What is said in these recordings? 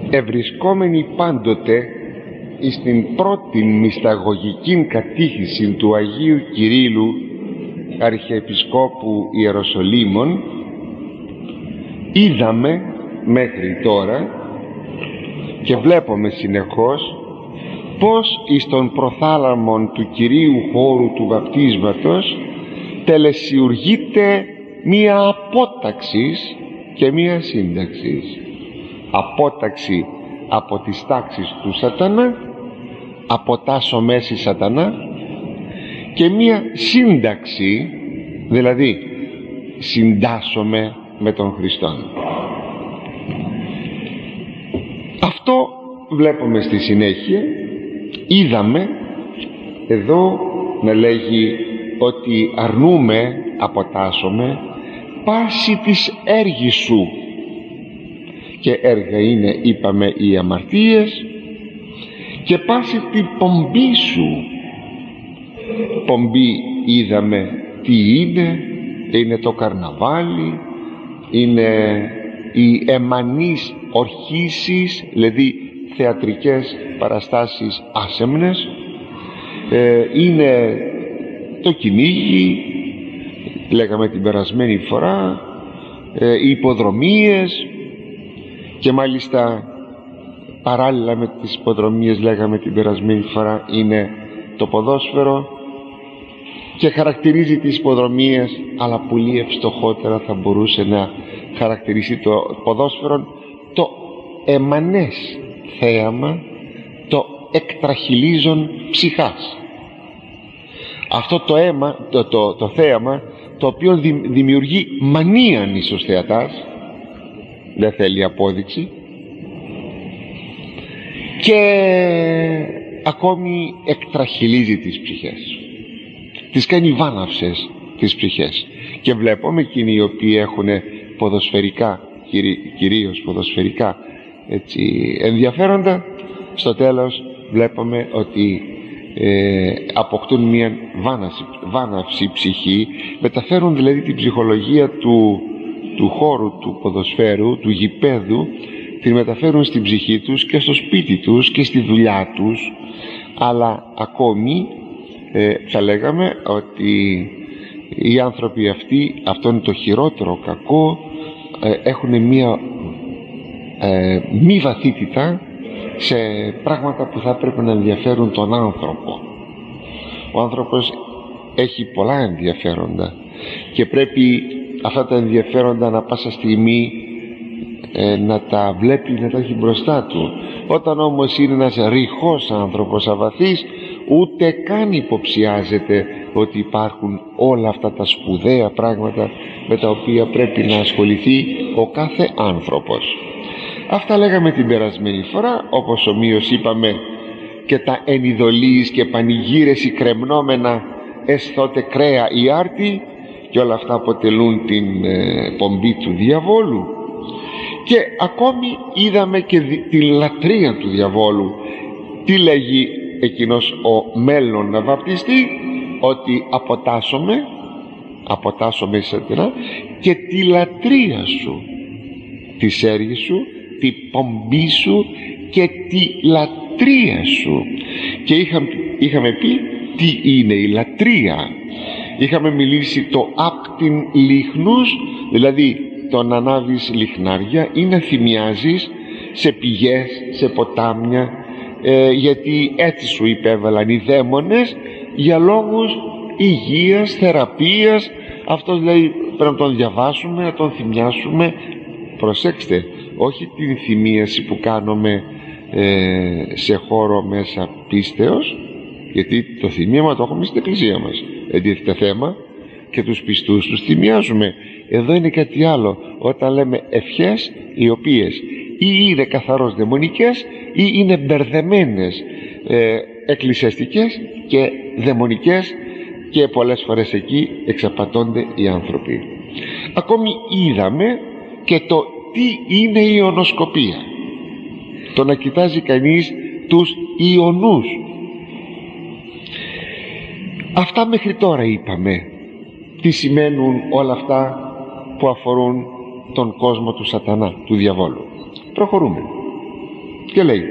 ευρισκόμενοι πάντοτε στην πρώτη μυσταγωγική κατήχηση του Αγίου Κυρίλλου Αρχιεπισκόπου Ιεροσολύμων, είδαμε μέχρι τώρα και βλέπουμε συνεχώς πως εις τον προθάλαμον του Κυρίου χώρου του βαπτίσματος τελεσιουργείται μία απόταξης και μία σύνταξης. Απόταξη από τις τάξεις του σατανά, αποτάσω μέση σατανά, και μία σύνταξη, δηλαδή συντάσσομαι με τον Χριστόν. Αυτό βλέπουμε στη συνέχεια. Είδαμε εδώ να λέγει ότι αρνούμε, αποτάσσομαι πάση της έργης σου, και έργα είναι, είπαμε, οι αμαρτίες, και πάση την πομπή σου. Πομπή είδαμε τι είναι το καρναβάλι, είναι οι εμανείς ορχήσεις, δηλαδή θεατρικές παραστάσεις άσεμνες, είναι το κυνήγι, λέγαμε την περασμένη φορά, οι υποδρομίες, και μάλιστα παράλληλα με τις υποδρομίες, λέγαμε την περασμένη φορά, είναι το ποδόσφαιρο, και χαρακτηρίζει τις υποδρομίες, αλλά πολύ ευστοχότερα θα μπορούσε να χαρακτηρίσει το ποδόσφαιρο το εμανές θέαμα, το εκτραχυλίζον ψυχάς. Αυτό το θέαμα, το οποίο δημιουργεί μανίαν εις τους θεατάς, δεν θέλει απόδειξη, και ακόμη εκτραχυλίζει τις ψυχές, τις κάνει βάναυσες τις ψυχές. Και βλέπουμε εκείνοι οι οποίοι έχουν ποδοσφαιρικά, κυρίως ποδοσφαιρικά ενδιαφέροντα, στο τέλος βλέπουμε ότι αποκτούν μια βάναυση ψυχή, μεταφέρουν δηλαδή την ψυχολογία του χώρου του ποδοσφαίρου, του γηπέδου, την μεταφέρουν στην ψυχή τους και στο σπίτι τους και στη δουλειά τους. Αλλά ακόμη θα λέγαμε ότι οι άνθρωποι αυτοί, αυτό είναι το χειρότερο κακό, έχουν μία μη βαθύτητα σε πράγματα που θα πρέπει να ενδιαφέρουν τον άνθρωπο. Ο άνθρωπος έχει πολλά ενδιαφέροντα και πρέπει αυτά τα ενδιαφέροντα ανά πάσα στιγμή να τα βλέπει, να τα έχει μπροστά του. Όταν όμως είναι ένας ρηχός άνθρωπος, αβαθής, ούτε καν υποψιάζεται ότι υπάρχουν όλα αυτά τα σπουδαία πράγματα με τα οποία πρέπει να ασχοληθεί ο κάθε άνθρωπος. Αυτά λέγαμε την περασμένη φορά, όπως ομοίως είπαμε και τα ενιδωλείς και πανηγύρες οι κρεμνόμενα εσθότε κρέα η άρτη, και όλα αυτά αποτελούν την πομπή του διαβόλου. Και ακόμη είδαμε και την λατρεία του διαβόλου. Τι λέγει εκείνος ο μέλλον να βαπτιστεί? Ότι αποτάσσομαι σατανά και τη λατρεία σου, τη έργη σου, τη πομπή σου και τη λατρεία σου. Και είχαμε πει τι είναι η λατρεία. Είχαμε μιλήσει το άπτην λίχνους, δηλαδή το να ανάβεις λιχνάρια ή να θυμιάζεις σε πηγές, σε ποτάμια, γιατί έτσι σου υπέβαλαν οι δαίμονες για λόγους υγείας, θεραπείας. Αυτό δηλαδή πρέπει να τον διαβάσουμε, να τον θυμιάσουμε. Προσέξτε, όχι την θυμίαση που κάνουμε σε χώρο μέσα πίστεως, γιατί το θυμίαμα το έχουμε στην εκκλησία μας, εντίθεται θέμα, και τους πιστούς τους θυμιάζουμε. Εδώ είναι κάτι άλλο, όταν λέμε ευχές οι οποίες ή είναι καθαρώς δαιμονικές ή είναι μπερδεμένες εκκλησιαστικές και δαιμονικές, και πολλές φορές εκεί εξαπατώνται οι άνθρωποι. Ακόμη είδαμε και το τι είναι η ιονοσκοπία, το να κοιτάζει κανείς τους ιονούς. Αυτά μέχρι τώρα είπαμε τι σημαίνουν όλα αυτά που αφορούν τον κόσμο του σατανά, του διαβόλου. Προχωρούμε. και λέει: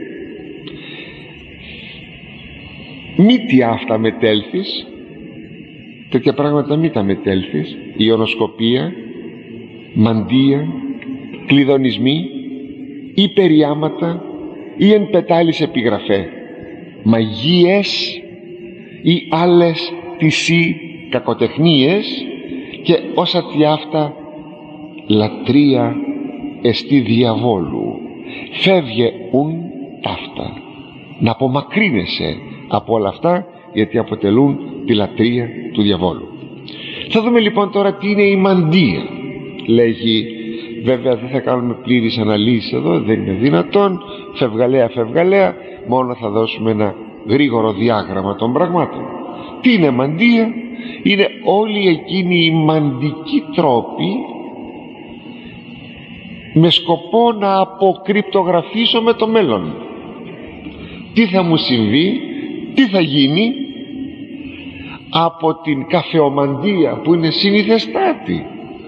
μη τι αυτά μετέλθεις, τέτοια πράγματα μη τα μετέλθεις, ιονοσκοπία, μαντεία, κλειδονισμοί ή περιάματα ή εν πετάλης επιγραφέ, μαγείες ή άλλες τυσί κακοτεχνίες και όσα τι αυτά λατρεία εστί διαβόλου. Φεύγε ουν ταύτα, να απομακρύνεσαι από όλα αυτά, γιατί αποτελούν τη λατρεία του διαβόλου. Θα δούμε λοιπόν τώρα τι είναι η μαντεία. Λέγει, βέβαια δεν θα κάνουμε πλήρης αναλύσεις εδώ, δεν είναι δυνατόν, φευγαλέα, μόνο θα δώσουμε ένα γρήγορο διάγραμμα των πραγμάτων. Τι είναι μαντεία? Είναι όλοι εκείνοι οι μαντικοί τρόποι με σκοπό να αποκρυπτογραφήσω με το μέλλον. Τι θα μου συμβεί, τι θα γίνει, από την καφεομαντία που είναι συνηθεστάτη.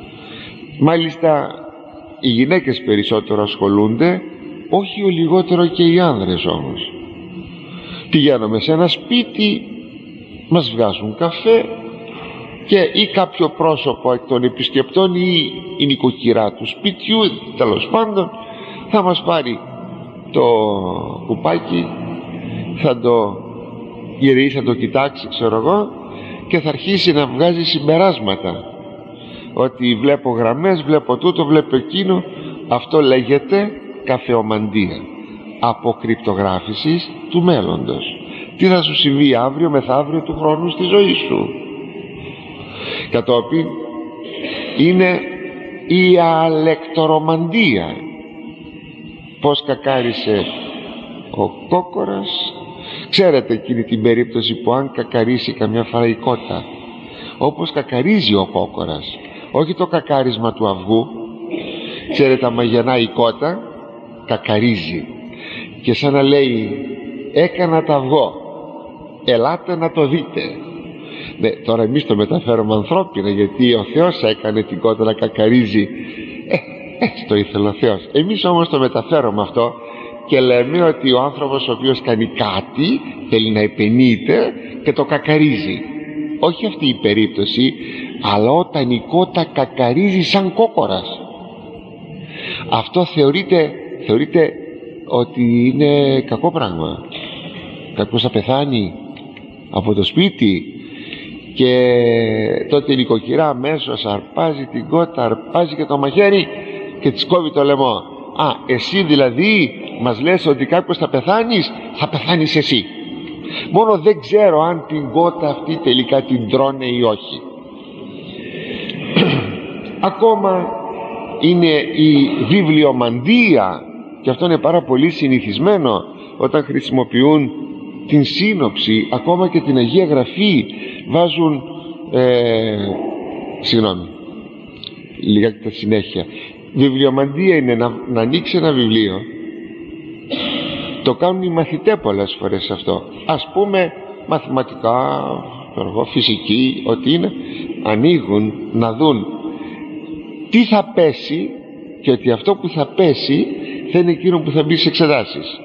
Μάλιστα οι γυναίκες περισσότερο ασχολούνται, όχι ο λιγότερο και οι άνδρες όμως. Πηγαίνουμε σε ένα σπίτι, μας βγάζουν καφέ και ή κάποιο πρόσωπο εκ των επισκεπτών ή η νοικοκυρά του σπιτιού, τέλος πάντων, θα μας πάρει το κουπάκι, θα το γυρίσει, θα το κοιτάξει, ξέρω εγώ, και θα αρχίσει να βγάζει συμπεράσματα, ότι βλέπω γραμμές, βλέπω τούτο, βλέπω εκείνο. Αυτό λέγεται καφεομαντία, αποκρυπτογράφησης του μέλλοντος. Τι θα σου συμβεί αύριο, μεθαύριο, του χρόνου στη ζωή σου. Κατόπιν είναι η αλεκτορομαντία. Πως κακάρισε ο κόκορας. Ξέρετε εκείνη την περίπτωση που αν κακαρίσει καμιά φορά η κότα, όπως κακαρίζει ο κόκορας, όχι το κακάρισμα του αυγού. Ξέρετε, άμα γεννάει η κότα, κακαρίζει, και σαν να λέει, έκανα το αυγό, ελάτε να το δείτε. Ναι, τώρα εμείς το μεταφέρουμε ανθρώπινα, γιατί ο Θεός έκανε την κότα να κακαρίζει, έτσι το ήθελε ο Θεός. Εμείς όμως το μεταφέρουμε αυτό και λέμε ότι ο άνθρωπος ο οποίος κάνει κάτι θέλει να επενείται και το κακαρίζει. Όχι αυτή η περίπτωση, αλλά όταν η κότα κακαρίζει σαν κόκορας, αυτό θεωρείται ότι είναι κακό πράγμα. Κάποιος θα πεθάνει από το σπίτι, και τότε η νοικοκυρά αμέσως αρπάζει την κότα, αρπάζει και το μαχαίρι και της κόβει το λαιμό. Α, εσύ δηλαδή μας λες ότι κάποιος θα πεθάνεις? Θα πεθάνεις εσύ. Μόνο δεν ξέρω αν την κότα αυτή τελικά την τρώνε ή όχι. Ακόμα είναι η βιβλιομαντία, και αυτό είναι πάρα πολύ συνηθισμένο όταν χρησιμοποιούν την σύνοψη, ακόμα και την Αγία Γραφή βάζουν λιγάκι τα συνέχεια. Βιβλιομαντία είναι να ανοίξει ένα βιβλίο. Το κάνουν οι μαθητές πολλές φορές αυτό, ας πούμε μαθηματικά, φυσική, ό,τι είναι, ανοίγουν να δουν τι θα πέσει, και ότι αυτό που θα πέσει θα είναι εκείνο που θα μπει σε εξετάσεις.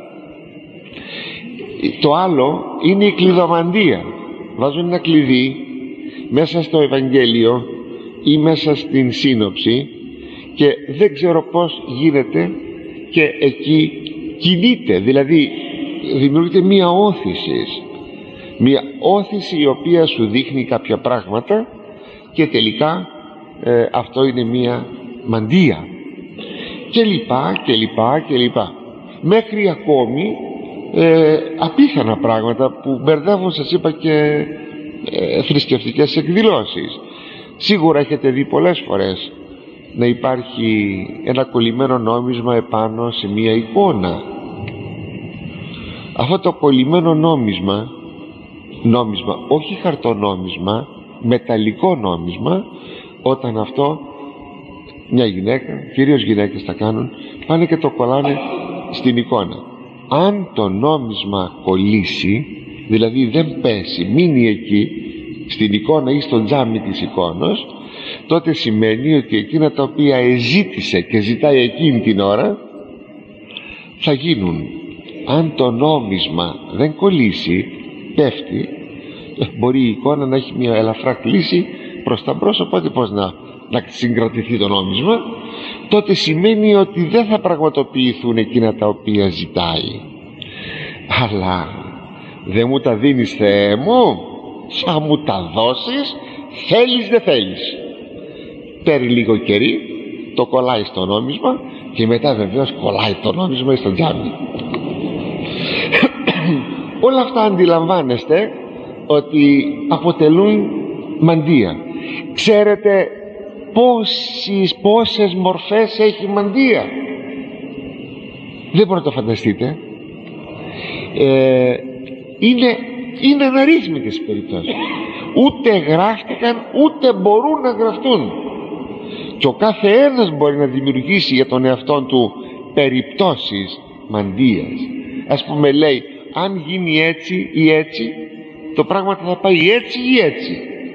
Το άλλο είναι η κλειδομαντία. Βάζουν ένα κλειδί μέσα στο Ευαγγέλιο ή μέσα στην σύνοψη και δεν ξέρω πως γίνεται, και εκεί κινείται, δηλαδή δημιουργείται μία όθηση η οποία σου δείχνει κάποια πράγματα, και τελικά αυτό είναι μία μαντεία, και λοιπά, μέχρι ακόμη απίθανα πράγματα που μπερδεύουν, σας είπα, και θρησκευτικές εκδηλώσεις. Σίγουρα έχετε δει πολλές φορές να υπάρχει ένα κολλημένο νόμισμα επάνω σε μία εικόνα. Αυτό το κολλημένο νόμισμα, όχι χαρτονόμισμα, μεταλλικό νόμισμα, όταν αυτό μια γυναίκα, κυρίως γυναίκες τα κάνουν, πάνε και το κολλάνε στην εικόνα. Αν το νόμισμα κολλήσει, δηλαδή δεν πέσει, μείνει εκεί στην εικόνα ή στο τζάμι της εικόνας, τότε σημαίνει ότι εκείνα τα οποία εζήτησε και ζητάει εκείνη την ώρα θα γίνουν. Αν το νόμισμα δεν κολλήσει, πέφτει, μπορεί η εικόνα να έχει μια ελαφρά κλίση προς τα μπρος, οπότε πώς να συγκρατηθεί το νόμισμα, τότε σημαίνει ότι δεν θα πραγματοποιηθούν εκείνα τα οποία ζητάει. Αλλά δεν μου τα δίνεις, Θεέ μου, θα μου τα δώσεις, θέλεις δεν θέλεις. Παίρνει λίγο καιρί, το κολλάει στο νόμισμα και μετά βεβαίως κολλάει το νόμισμα στο τζάμι. Όλα αυτά αντιλαμβάνεστε ότι αποτελούν μαντεία. Ξέρετε πόσες μορφές έχει μαντεία? Δεν μπορείτε να το φανταστείτε. Είναι αναρρύθμιτες περιπτώσεις. Ούτε γράφτηκαν ούτε μπορούν να γραφτούν. Και ο κάθε ένας μπορεί να δημιουργήσει για τον εαυτόν του περιπτώσεις μαντείας. Ας πούμε, λέει, αν γίνει έτσι ή έτσι, το πράγμα θα πάει έτσι ή έτσι.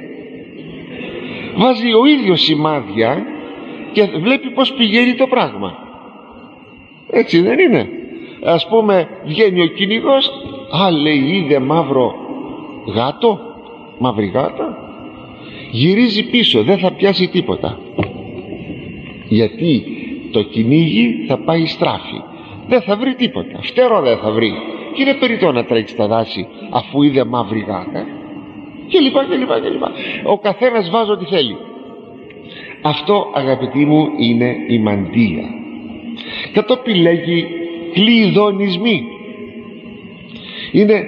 Βάζει ο ίδιος σημάδια και βλέπει πως πηγαίνει το πράγμα. Έτσι δεν είναι? Ας πούμε, βγαίνει ο κυνηγός, λέει, είδε μαύρο γάτο, μαύρη γάτα, γυρίζει πίσω, δεν θα πιάσει τίποτα, γιατί το κυνήγι θα πάει στράφη, δεν θα βρει τίποτα, φτερό δεν θα βρει, και είναι περιττό να τρέξει στα δάση αφού είδε μαύρη γάτα, και λοιπά και λοιπά και λοιπά. Ο καθένας βάζει ό,τι θέλει. Αυτό, αγαπητοί μου, είναι η μαντεία. Κατόπιν λέγει κλειδονισμοί. Είναι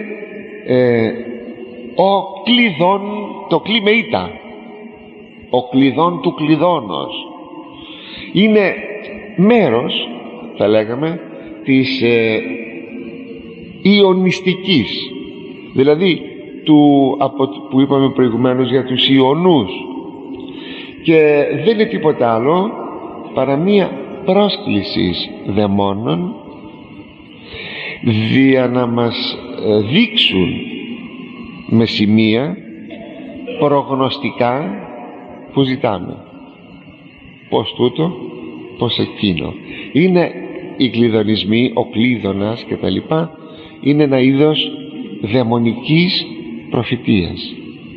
ο κλειδών, το κλει με ήτα, ο κλειδών του κλειδώνος. Είναι μέρος, θα λέγαμε, της ιονιστικής, δηλαδή που είπαμε προηγουμένως για τους ιονούς, και δεν είναι τίποτα άλλο παρά μία πρόσκληση δαιμόνων δια να μας δείξουν με σημεία προγνωστικά που ζητάμε, πως τούτο, πως εκείνο. Είναι οι κλειδονισμοί, ο κλείδωνας και τα λοιπά, είναι ένα είδος δαιμονικής προφητείας.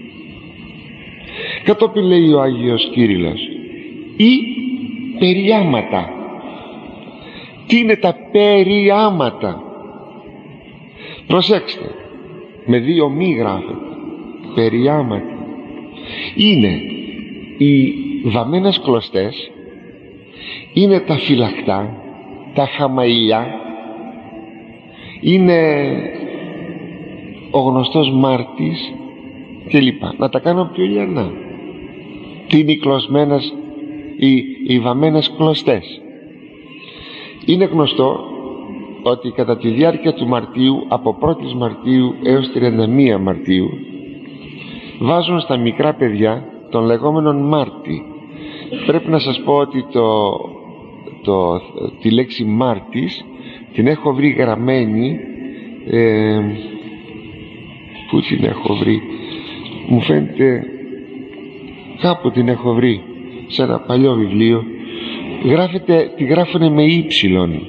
Κατόπιν λέει ο Άγιος Κύριλλος, ή περιάματα. Τι είναι τα περιάματα? Προσέξτε, με δύο μη γράφεται, περιάματα. Είναι οι βαμμένες κλωστές, είναι τα φυλακτά, τα χαμαηλιά, είναι ο γνωστός Μάρτης και λοιπά. Να τα κάνω πιο λιανά. Τι είναι οι κλωσμένες, οι βαμμένες κλωστές? Είναι γνωστό ότι κατά τη διάρκεια του Μαρτίου, από 1η Μαρτίου έως 31 Μαρτίου, βάζουν στα μικρά παιδιά των λεγόμενων Μάρτη. Πρέπει να σας πω ότι τη λέξη Μάρτης την έχω βρει γραμμένη, πού την έχω βρει, μου φαίνεται κάπου την έχω βρει σε ένα παλιό βιβλίο. Τη γράφουνε με ύψιλον,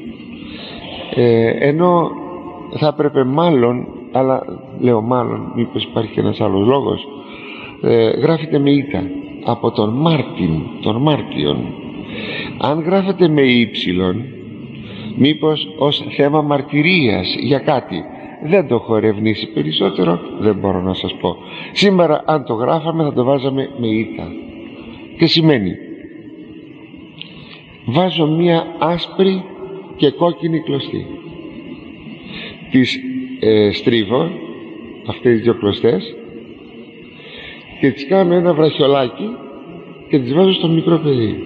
ενώ θα έπρεπε μάλλον, αλλά λέω μάλλον, μήπως υπάρχει και ένας άλλος λόγος, γράφεται με ήτα, από τον Μάρτιν, τον Μάρτιον. Αν γράφεται με ύψιλον, μήπως ως θέμα μαρτυρίας για κάτι. Δεν το έχω ερευνήσει περισσότερο, δεν μπορώ να σας πω. Σήμερα αν το γράφαμε θα το βάζαμε με ήτα. Και σημαίνει, βάζω μία άσπρη και κόκκινη κλωστή, τις στρίβω αυτές τις δύο κλωστές και τις κάνω ένα βραχιολάκι και τις βάζω στο μικρό παιδί.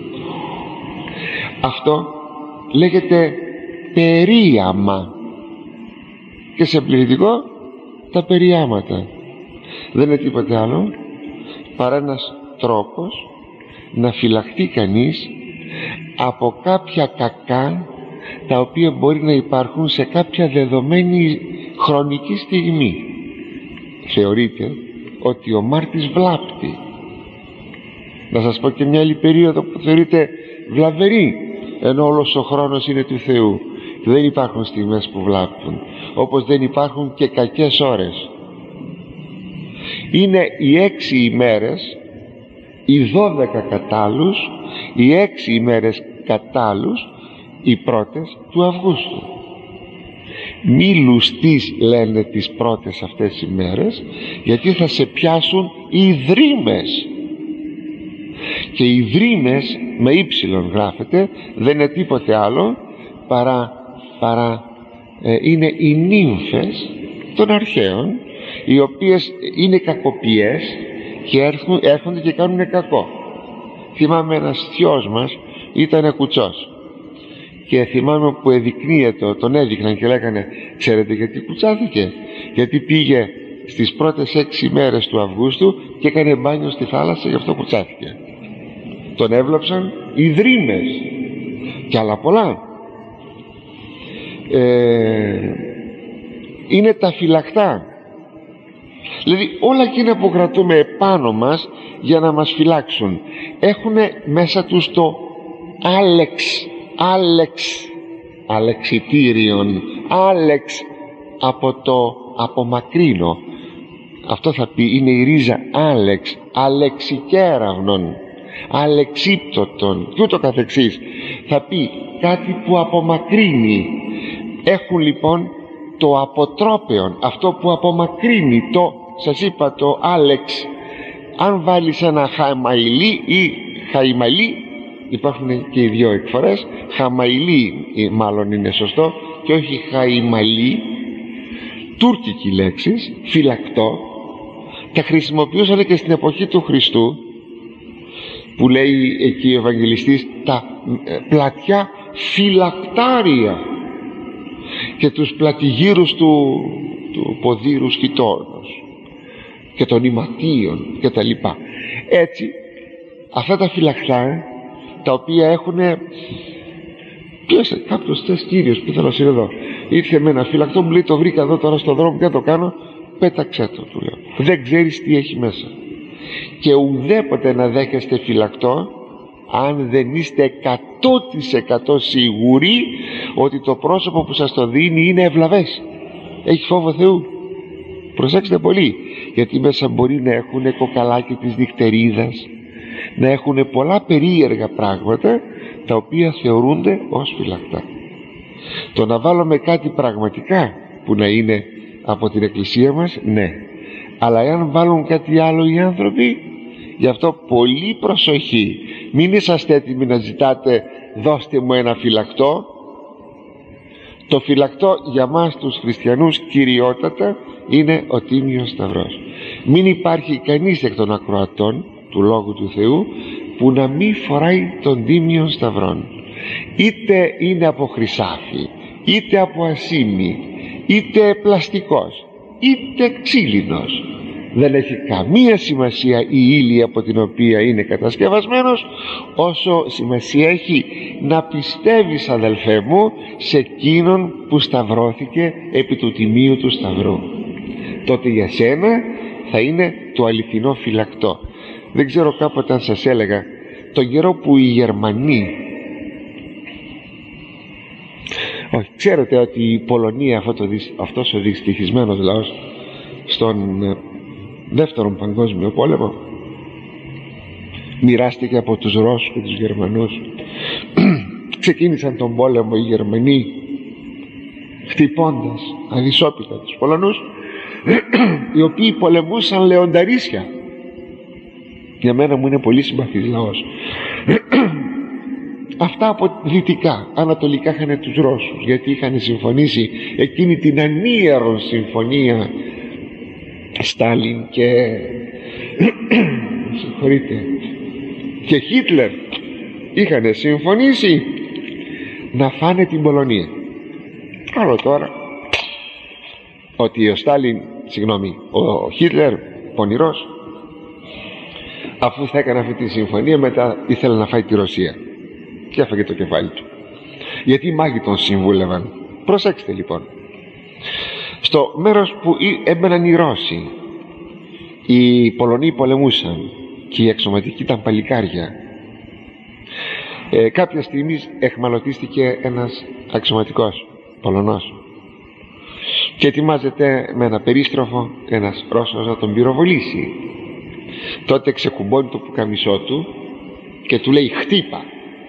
Αυτό λέγεται περίαμα, και σε πληθυντικό τα περιάματα. Δεν είναι τίποτε άλλο παρά ένας τρόπος να φυλαχτεί κανείς από κάποια κακά τα οποία μπορεί να υπάρχουν σε κάποια δεδομένη χρονική στιγμή. Θεωρείται ότι ο Μάρτης βλάπτει. Να σας πω και μια άλλη περίοδο που θεωρείται βλαβερή, ενώ όλος ο χρόνος είναι του Θεού. Δεν υπάρχουν στιγμές που βλάπτουν, όπως δεν υπάρχουν και κακές ώρες. Είναι οι 6 ημέρες, οι 12 κατάλλους, οι 6 ημέρες κατάλλους, οι πρώτες του Αυγούστου. Μη λουστείς, λένε, τις πρώτες αυτές οι μέρες, γιατί θα σε πιάσουν οι δρύμες. Και οι δρύμες με ύψιλον γράφεται, δεν είναι τίποτε άλλο παρά είναι οι νύμφες των αρχαίων, οι οποίες είναι κακοποιές και έρχονται και κάνουν κακό. Θυμάμαι ένας θειός μας ήταν κουτσός και θυμάμαι που εδεικνύεται, τον έδειχναν και λέγανε, ξέρετε γιατί κουτσάθηκε? Γιατί πήγε στις πρώτες 6 μέρες του Αυγούστου και έκανε μπάνιο στη θάλασσα, γι' αυτό κουτσάθηκε. Τον έβλαψαν οι δρύμες και άλλα πολλά. Είναι τα φυλακτά, δηλαδή όλα εκείνα που κρατούμε επάνω μας για να μας φυλάξουν έχουν μέσα τους το αλεξιτήριον, άλεξ από το απομακρύνω. Αυτό θα πει, είναι η ρίζα άλεξ, αλεξικέραυνον, αλεξίπτωτον και ούτω καθεξής. Θα πει κάτι που απομακρύνει. Έχουν λοιπόν το αποτρόπαιον, αυτό που απομακρύνει, το, σας είπα, το άλεξ. Αν βάλεις ένα χαμαϊλί ή χαϊμαλί, υπάρχουν και οι δύο εκφορές, χαμαϊλί μάλλον είναι σωστό και όχι χαϊμαλί, τούρκικοι λέξεις, φυλακτό, τα χρησιμοποιούσαν και στην εποχή του Χριστού, που λέει εκεί ο Ευαγγελιστής, τα πλατιά φυλακτάρια και τους πλατηγύρους του ποδήρου σκητόρνος και των ηματίων και τα λοιπά. Έτσι αυτά τα φυλακτά, τα οποία έχουν, ποιος, κάποιος θες κύριος που θέλω να είναι εδώ, ήρθε με ένα φυλακτό, μου λέει, το βρήκα εδώ τώρα στον δρόμο, τι το κάνω? Πέταξέ το, του λέω, δεν ξέρεις τι έχει μέσα. Και ουδέποτε να δέχεστε φυλακτό αν δεν είστε 100% σίγουροι ότι το πρόσωπο που σας το δίνει είναι ευλαβές, έχει φόβο Θεού. Προσέξτε πολύ, γιατί μέσα μπορεί να έχουν κοκαλάκι της νυχτερίδας, να έχουν πολλά περίεργα πράγματα τα οποία θεωρούνται ως φυλακτά. Το να βάλουμε κάτι πραγματικά που να είναι από την εκκλησία μας, ναι, αλλά εάν βάλουν κάτι άλλο οι άνθρωποι, γι' αυτό πολύ προσοχή. Μην είσαστε έτοιμοι να ζητάτε, δώστε μου ένα φυλακτό. Το φυλακτό για μας τους χριστιανούς κυριότατα είναι ο Τίμιος Σταυρός. Μην υπάρχει κανείς εκ των ακροατών του Λόγου του Θεού που να μην φοράει τον Τίμιο Σταυρόν, είτε είναι από χρυσάφι, είτε από ασήμι, είτε πλαστικός, είτε ξύλινος. Δεν έχει καμία σημασία η ύλη από την οποία είναι κατασκευασμένος, όσο σημασία έχει να πιστεύεις, αδελφέ μου, σε εκείνον που σταυρώθηκε επί του τιμίου του Σταυρού. Τότε για σένα θα είναι το αληθινό φυλακτό. Δεν ξέρω κάποτε αν σας έλεγα, τον καιρό που οι Γερμανοί, όχι, ξέρετε ότι η Πολωνία, αυτός ο δυστυχισμένος λαός, στον Δεύτερον Παγκόσμιο Πόλεμο μοιράστηκε από τους Ρώσους και τους Γερμανούς. Ξεκίνησαν τον πόλεμο οι Γερμανοί χτυπώντας αδυσόπιτα τους Πολωνούς, οι οποίοι πολεμούσαν λεονταρίσια. Για μένα μου είναι πολύ συμπαθής λαός. Αυτά από δυτικά, ανατολικά είχαν τους Ρώσους, γιατί είχαν συμφωνήσει εκείνη την ανίερον συμφωνία Στάλιν και συγχωρείτε, και Χίτλερ είχαν συμφωνήσει να φάνε την Πολωνία. Άλλο τώρα ότι ο Στάλιν, ο Χίτλερ πονηρός, αφού θα έκανε αυτή τη συμφωνία, μετά ήθελε να φάει τη Ρωσία και έφαγε το κεφάλι του, γιατί οι μάγοι τον συμβούλευαν. Προσέξτε λοιπόν, στο μέρος που έμπαιναν οι Ρώσοι, οι Πολωνοί πολεμούσαν και οι αξιωματικοί ήταν παλικάρια. Κάποια στιγμή εχμαλωτίστηκε ένας αξιωματικός Πολωνός, και ετοιμάζεται με ένα περίστροφο ένας Ρώσος να τον πυροβολήσει. Τότε ξεκουμπώνει το πουκαμισό του και του λέει χτύπα,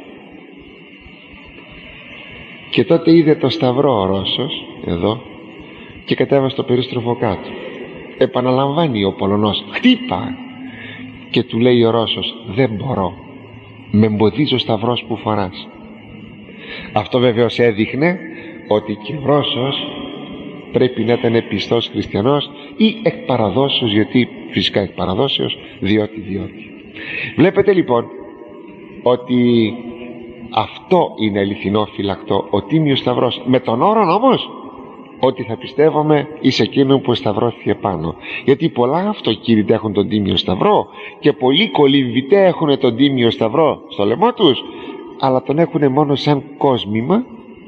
και τότε είδε το σταυρό ο Ρώσος εδώ και κατέβασε το περίστροφο κάτω. Επαναλαμβάνει ο Πολωνός χτύπα, και του λέει ο Ρώσος δεν μπορώ, με εμποδίζει ο σταυρός που φοράς. Αυτό βεβαίως έδειχνε ότι και ο Ρώσος πρέπει να ήταν πιστός χριστιανός ή εκ παραδόσεως, γιατί φυσικά εκ παραδόσεως, διότι. Βλέπετε λοιπόν ότι αυτό είναι αληθινό φυλακτό, ο Τίμιος Σταυρός, με τον όρο όμως ότι θα πιστεύουμε εις εκείνον που σταυρώθηκε πάνω. Γιατί πολλά αυτοκίνητα έχουν τον Τίμιο Σταυρό και πολλοί κολυμβητέ έχουν τον Τίμιο Σταυρό στο λαιμό τους, αλλά τον έχουν μόνο σαν κόσμημα,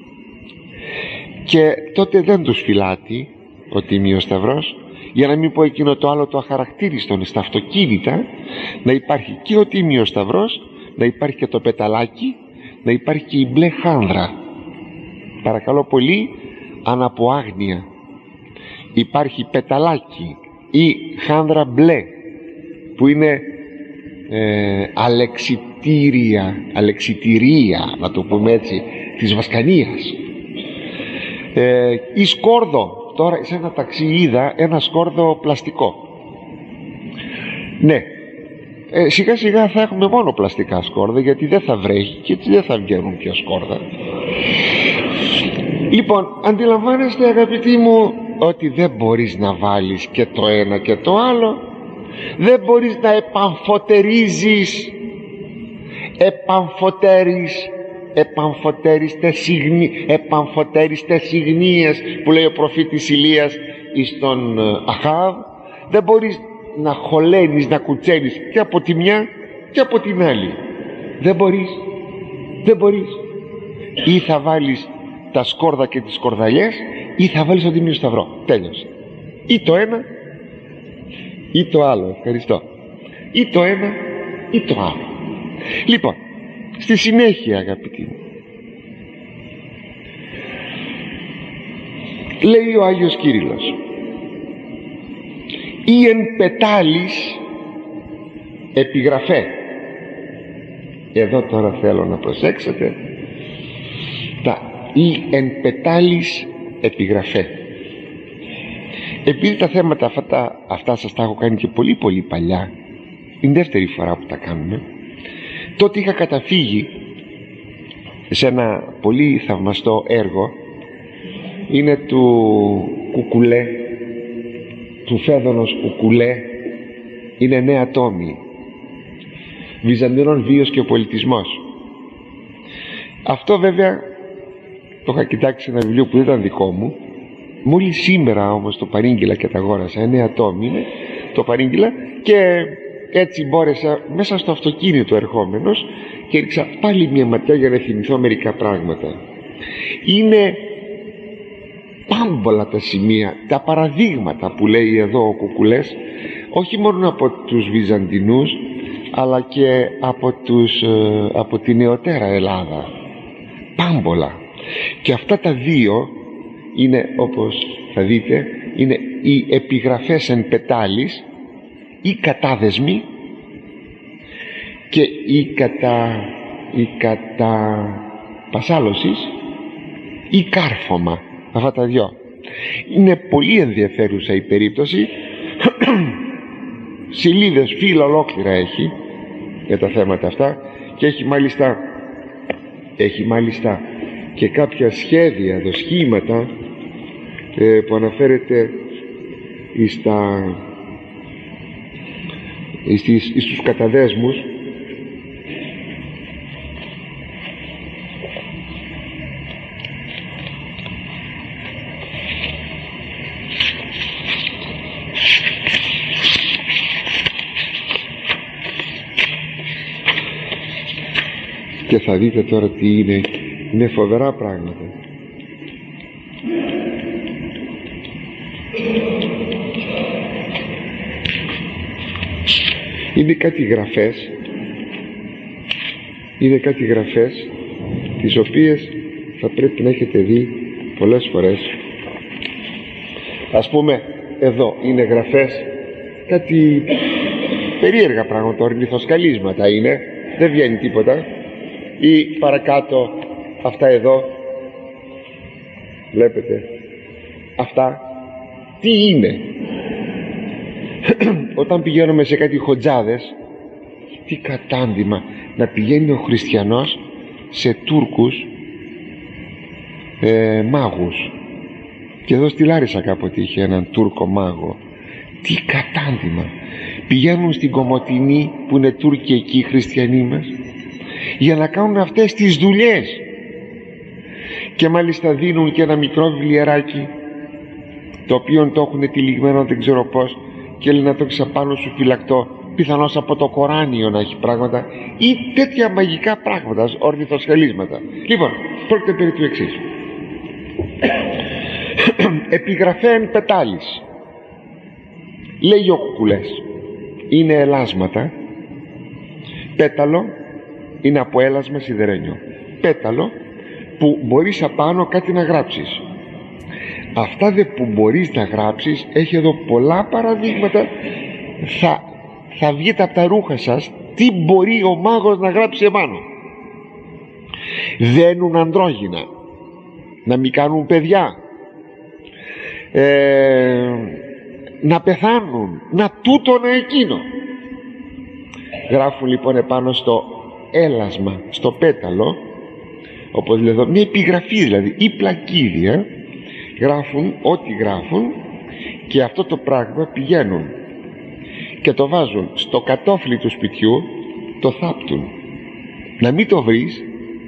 και τότε δεν τους φυλάτει ο Τίμιος Σταυρός. Για να μην πω εκείνο το άλλο το αχαρακτήριστο, στα αυτοκίνητα να υπάρχει και ο Τίμιος Σταυρός, να υπάρχει και το πεταλάκι, να υπάρχει και η μπλε χάνδρα. Παρακαλώ πολύ, αν από άγνοια υπάρχει πεταλάκι ή χάνδρα μπλε, που είναι αλεξιτηρία, να το πούμε έτσι, της Βασκανίας, ή σκόρδο. Τώρα σε ένα ταξί είδα ένα σκόρδο πλαστικό. Ναι, σιγά σιγά θα έχουμε μόνο πλαστικά σκόρδα, γιατί δεν θα βρέχει και έτσι δεν θα βγαίνουν πια σκόρδα. Λοιπόν, αντιλαμβάνεστε αγαπητοί μου ότι δεν μπορείς να βάλεις και το ένα και το άλλο. Δεν μπορείς να επαμφωτερίζεις, επαμφωτέρεις τες συγνίες που λέει ο προφήτης Ηλίας εις τον Αχάβ. Δεν μπορείς να χωλένεις, να κουτσένεις και από τη μια και από την άλλη. Δεν μπορείς. Ή θα βάλεις τα σκόρδα και τις σκορδαλιές, ή θα βάλεις τον Τίμιο Σταυρό. Τέλειωσε. Ή το ένα ή το άλλο. Ευχαριστώ. Ή το ένα ή το άλλο. Λοιπόν, στη συνέχεια αγαπητοί μου, λέει ο Άγιος Κύριλλος, ή εν πετάλης επιγραφέ. Εδώ τώρα θέλω να προσέξετε τα ή εν πετάλης επιγραφέ. Επειδή τα θέματα αυτά σας τα έχω κάνει και πολύ πολύ παλιά, είναι δεύτερη φορά που τα κάνουμε, τότε είχα καταφύγει σε ένα πολύ θαυμαστό έργο, είναι του Κουκουλέ, του Φέδωνος Κουκουλέ, είναι 9 τόμοι, Βυζαντινών βίος και ο πολιτισμός. Αυτό βέβαια το είχα κοιτάξει σε ένα βιβλίο που δεν ήταν δικό μου. Μόλις σήμερα όμως το παρήγγειλα και τα αγόρασα, 9 τόμοι είναι, το παρήγγειλα, και έτσι μπόρεσα μέσα στο αυτοκίνητο ερχόμενος και έριξα πάλι μια ματιά για να θυμηθώ μερικά πράγματα. Είναι πάμπολα τα σημεία, τα παραδείγματα που λέει εδώ ο Κουκουλές, όχι μόνο από τους Βυζαντινούς αλλά και από τη νεωτέρα Ελλάδα. Πάμπολα. Και αυτά τα δύο είναι, όπως θα δείτε, είναι οι επιγραφές εν πετάλης, ή κατάδεσμοι, και η κατά πασάλωσης ή κάρφωμα. Αυτά τα δυο. Είναι πολύ ενδιαφέρουσα η περίπτωση. Σελίδες, φύλλα ολόκληρα έχει για τα θέματα αυτά, και έχει μάλιστα και κάποια σχέδια εδώ, σχήματα που αναφέρεται στους καταδέσμους, και θα δείτε τώρα τι είναι φοβερά πράγματα. Είναι κάτι γραφές τις οποίες θα πρέπει να έχετε δει πολλές φορές, ας πούμε εδώ είναι γραφές κάτι περίεργα πράγματα, ορνηθοσκαλίσματα είναι, δεν βγαίνει τίποτα, ή παρακάτω αυτά εδώ βλέπετε, αυτά τι είναι? Όταν πηγαίνουμε σε κάτι χοντζάδες, τι κατάντημα να πηγαίνει ο χριστιανός σε Τούρκους μάγους. Και εδώ στη Λάρισα κάποτε είχε έναν Τούρκο μάγο. Τι κατάντημα! Πηγαίνουν στην Κομοτηνή που είναι Τούρκοι εκεί οι χριστιανοί μας για να κάνουν αυτές τις δουλειές, και μάλιστα δίνουν και ένα μικρό βιβλιαράκι το οποίο το έχουν τυλιγμένο δεν ξέρω πως, και λέει να το έχεις απάνω σου φυλακτό, πιθανώς από το Κοράνιο να έχει πράγματα ή τέτοια μαγικά πράγματα, ορνηθοσκαλίσματα. Λοιπόν, πρόκειται περί του εξής. Επιγραφέν πετάλης, λέει ο Κουκουλές, είναι ελάσματα. Πέταλο είναι από έλασμα σιδερένιο, πέταλο που μπορείς απάνω κάτι να γράψεις. Αυτά δε που μπορείς να γράψεις, έχει εδώ πολλά παραδείγματα, θα βγείτε από τα ρούχα σας τι μπορεί ο μάγος να γράψει επάνω. Δένουν αντρόγυνα, να μην κάνουν παιδιά, να πεθάνουν, να τούτο να εκείνο. Γράφουν λοιπόν επάνω στο έλασμα, στο πέταλο, όπως λέω εδώ, μια επιγραφή δηλαδή, ή πλακίδια, γράφουν ό,τι γράφουν, και αυτό το πράγμα πηγαίνουν και το βάζουν στο κατόφλι του σπιτιού, το θάπτουν να μην το βρεις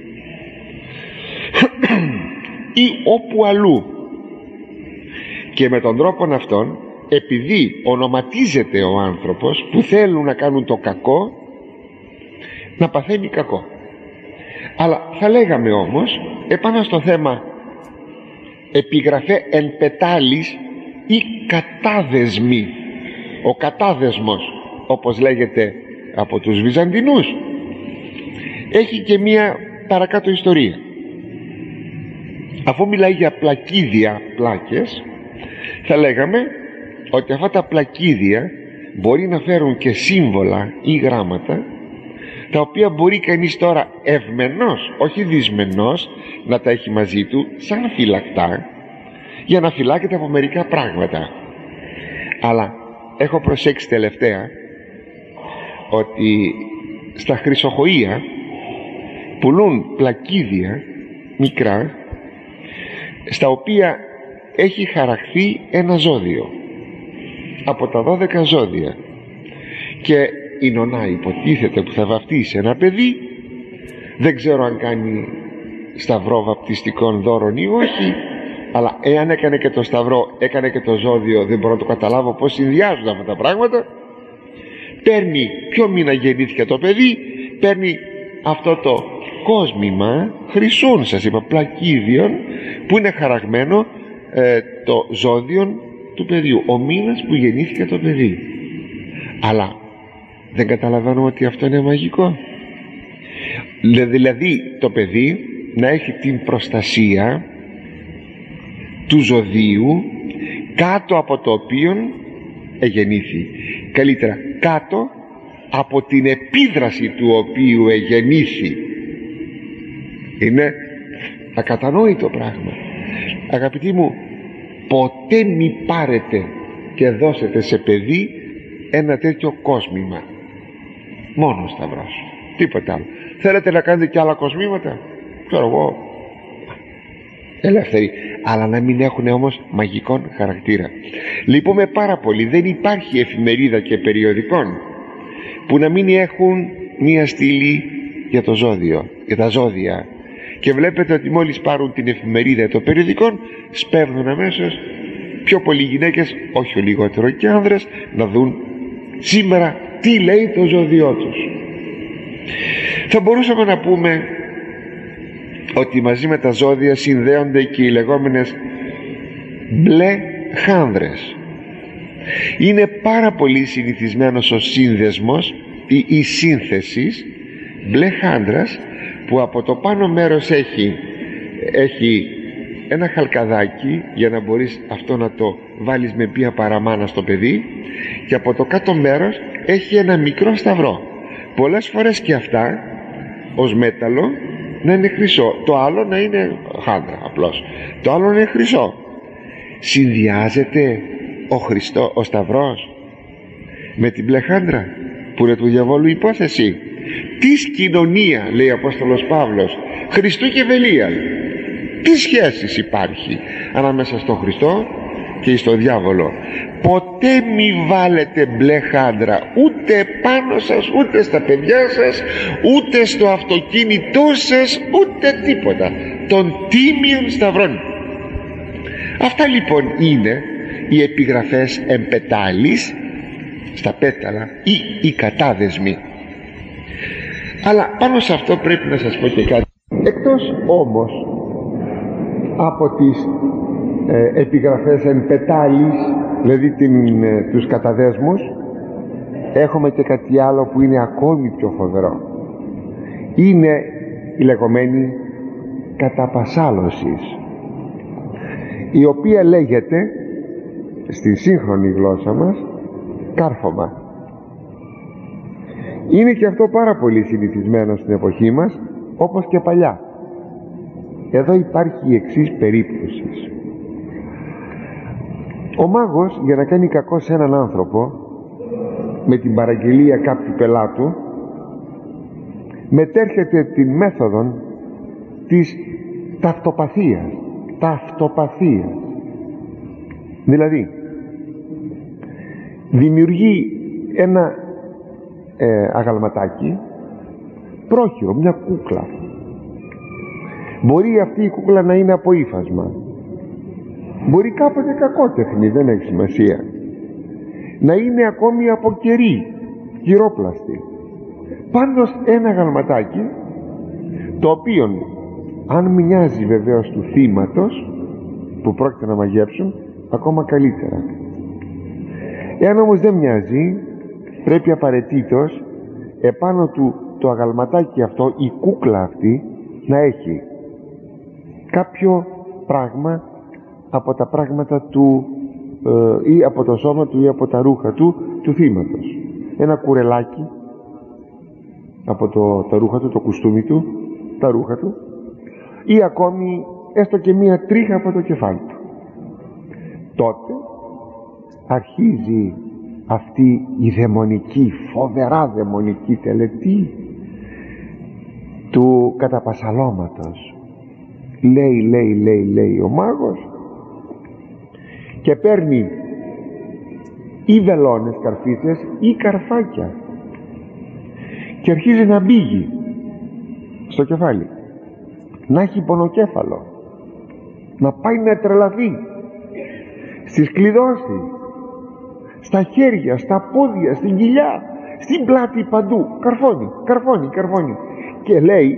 ή όπου αλλού, και με τον τρόπο αυτόν, επειδή ονοματίζεται ο άνθρωπος που θέλουν να κάνουν το κακό, να παθαίνει κακό. Αλλά θα λέγαμε όμως επάνω στο θέμα επιγραφέ εν πετάλης ή κατάδεσμοι, ο κατάδεσμος όπως λέγεται από τους Βυζαντινούς, έχει και μία παρακάτω ιστορία. Αφού μιλάει για πλακίδια, πλάκες, θα λέγαμε ότι αυτά τα πλακίδια μπορεί να φέρουν και σύμβολα ή γράμματα, τα οποία μπορεί κανείς τώρα ευμενός, όχι δυσμενός, να τα έχει μαζί του σαν φυλακτά, για να φυλάκεται από μερικά πράγματα. Αλλά έχω προσέξει τελευταία ότι στα χρυσοχοεία πουλούν πλακίδια μικρά, στα οποία έχει χαραχθεί ένα ζώδιο από τα 12 ζώδια, και η νονά υποτίθεται που θα βαφτίσει ένα παιδί, δεν ξέρω αν κάνει σταυρό βαπτιστικών δώρων ή όχι, αλλά εάν έκανε και το σταυρό, έκανε και το ζώδιο, δεν μπορώ να το καταλάβω πως συνδυάζουν αυτά τα πράγματα. Παίρνει ποιο μήνα γεννήθηκε το παιδί, παίρνει αυτό το κόσμημα χρυσούν, σας είπα, πλακίδιων, που είναι χαραγμένο το ζώδιο του παιδιού, ο μήνας που γεννήθηκε το παιδί. Αλλά δεν καταλαβαίνω ότι αυτό είναι μαγικό. Δηλαδή το παιδί να έχει την προστασία του ζωδίου κάτω από το οποίο εγεννήθη, καλύτερα κάτω από την επίδραση του οποίου εγεννήθη. Είναι ακατανόητο πράγμα. Αγαπητοί μου, ποτέ μη πάρετε και δώσετε σε παιδί ένα τέτοιο κόσμημα. Μόνο σταυρός, τίποτα άλλο. Θέλετε να κάνετε και άλλα κοσμήματα, ξέρω εγώ, ελεύθεροι, αλλά να μην έχουν όμως μαγικών χαρακτήρα. Λυπούμε πάρα πολύ, δεν υπάρχει εφημερίδα και περιοδικών που να μην έχουν μία στήλη για το ζώδιο, για τα ζώδια, και βλέπετε ότι μόλις πάρουν την εφημερίδα των περιοδικών, σπέβδουν αμέσως πιο πολλοί γυναίκες, όχι ο λιγότερο και άνδρες, να δουν σήμερα τι λέει το ζώδιό τους. Θα μπορούσαμε να πούμε ότι μαζί με τα ζώδια συνδέονται και οι λεγόμενες μπλε χάνδρες. Είναι πάρα πολύ συνηθισμένος ο σύνδεσμος ή η σύνθεση μπλε χάνδρας, που από το πάνω μέρος έχει ένα χαλκαδάκι για να μπορείς αυτό να το βάλεις με ποια παραμάνα στο παιδί, και από το κάτω μέρος έχει ένα μικρό σταυρό. Πολλές φορές και αυτά ως μέταλλο να είναι χρυσό, το άλλο να είναι χάντρα απλώς, το άλλο να είναι χρυσό. Συνδυάζεται ο σταυρός με την μπλε χάντρα που είναι του διαβόλου υπόθεση. Τι κοινωνία, λέει ο Απόστολος Παύλος, Χριστού και Βελίαλ, τι σχέσεις υπάρχει ανάμεσα στον Χριστό και στον διάβολο? Ποτέ μη βάλετε μπλε χάντρα ούτε πάνω σας, ούτε στα παιδιά σας, ούτε στο αυτοκίνητό σας, ούτε τίποτα, των τίμιων σταυρών. Αυτά λοιπόν είναι οι επιγραφές εμπετάλης, στα πέταλα, ή οι κατάδεσμοι. Αλλά πάνω σε αυτό πρέπει να σας πω και κάτι. Εκτός όμως από τις επιγραφές εμπετάλης, δηλαδή τους καταδέσμους, έχουμε και κάτι άλλο που είναι ακόμη πιο φοβερό. Είναι η λεγόμενη καταπασάλωσης, η οποία λέγεται στη σύγχρονη γλώσσα μας κάρφωμα. Είναι και αυτό πάρα πολύ συνηθισμένο στην εποχή μας, όπως και παλιά. Εδώ υπάρχει η εξής περίπτωση. Ο μάγος, για να κάνει κακό σε έναν άνθρωπο με την παραγγελία κάποιου πελάτου, μετέρχεται την μέθοδο της ταυτοπαθίας. Δηλαδή δημιουργεί ένα αγαλματάκι πρόχειρο, μια κούκλα. Μπορεί αυτή η κούκλα να είναι από ύφασμα, μπορεί κάποτε κακότεχνη, δεν έχει σημασία, να είναι ακόμη από κερί, γυρόπλαστη. Πάντως ένα αγαλματάκι, το οποίο αν μοιάζει βεβαίως του θύματος που πρόκειται να μαγέψουν, ακόμα καλύτερα. Εάν όμως δεν μοιάζει, πρέπει απαραίτητος επάνω του το αγαλματάκι αυτό, η κούκλα αυτή, να έχει κάποιο πράγμα από τα πράγματα του ή από το σώμα του ή από τα ρούχα του θύματος. Ένα κουρελάκι από τα ρούχα του, το κουστούμι του, τα ρούχα του, ή ακόμη έστω και μία τρίχα από το κεφάλι του. Τότε αρχίζει αυτή η δαιμονική, φοβερά δαιμονική τελετή του καταπασαλώματος. Λέει ο μάγος και παίρνει ή βελόνες καρφίτσες ή καρφάκια και αρχίζει να μπήγει στο κεφάλι, να έχει πονοκέφαλο, να πάει να τρελαθεί, στις κλειδώσεις, στα χέρια, στα πόδια, στην κοιλιά, στην πλάτη, παντού. Καρφώνει. Και λέει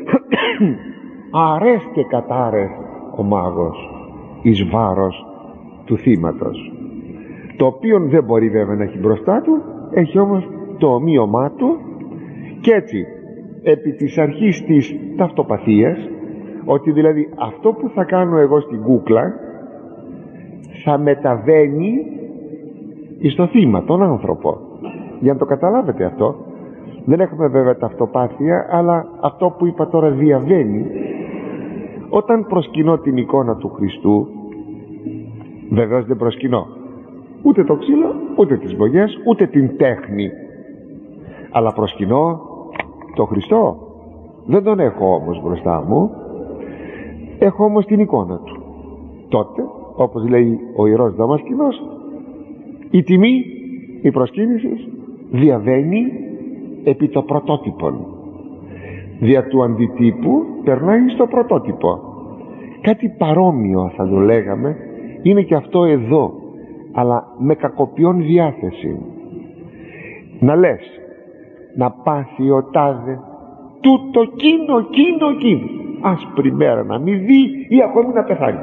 αρές και κατάρες ο μάγος εις βάρος του θύματος, το οποίο δεν μπορεί βέβαια να έχει μπροστά του, έχει όμως το ομοίωμά του. Και έτσι επί της αρχής της ταυτοπαθίας, ότι δηλαδή αυτό που θα κάνω εγώ στην κούκλα θα μεταβαίνει στο θύμα, τον άνθρωπο. Για να το καταλάβετε αυτό, δεν έχουμε βέβαια ταυτοπάθεια, αλλά αυτό που είπα τώρα διαβαίνει. Όταν προσκυνώ την εικόνα του Χριστού, βεβαίως δεν προσκυνώ ούτε το ξύλο, ούτε τις μπογιές, ούτε την τέχνη, αλλά προσκυνώ το Χριστό. Δεν τον έχω όμως μπροστά μου, έχω όμως την εικόνα του. Τότε, όπως λέει ο Ιερός Δαμασκηνός, η τιμή, η προσκύνηση διαβαίνει επί το πρωτότυπον. Δια του αντιτύπου περνάει στο πρωτότυπο. Κάτι παρόμοιο θα το λέγαμε είναι και αυτό εδώ, αλλά με κακοποιών διάθεση. Να λες, να πάθει ο τάδε τούτο κίνο, άσπρη μέρα να μην δει ή ακόμη να πεθάνει.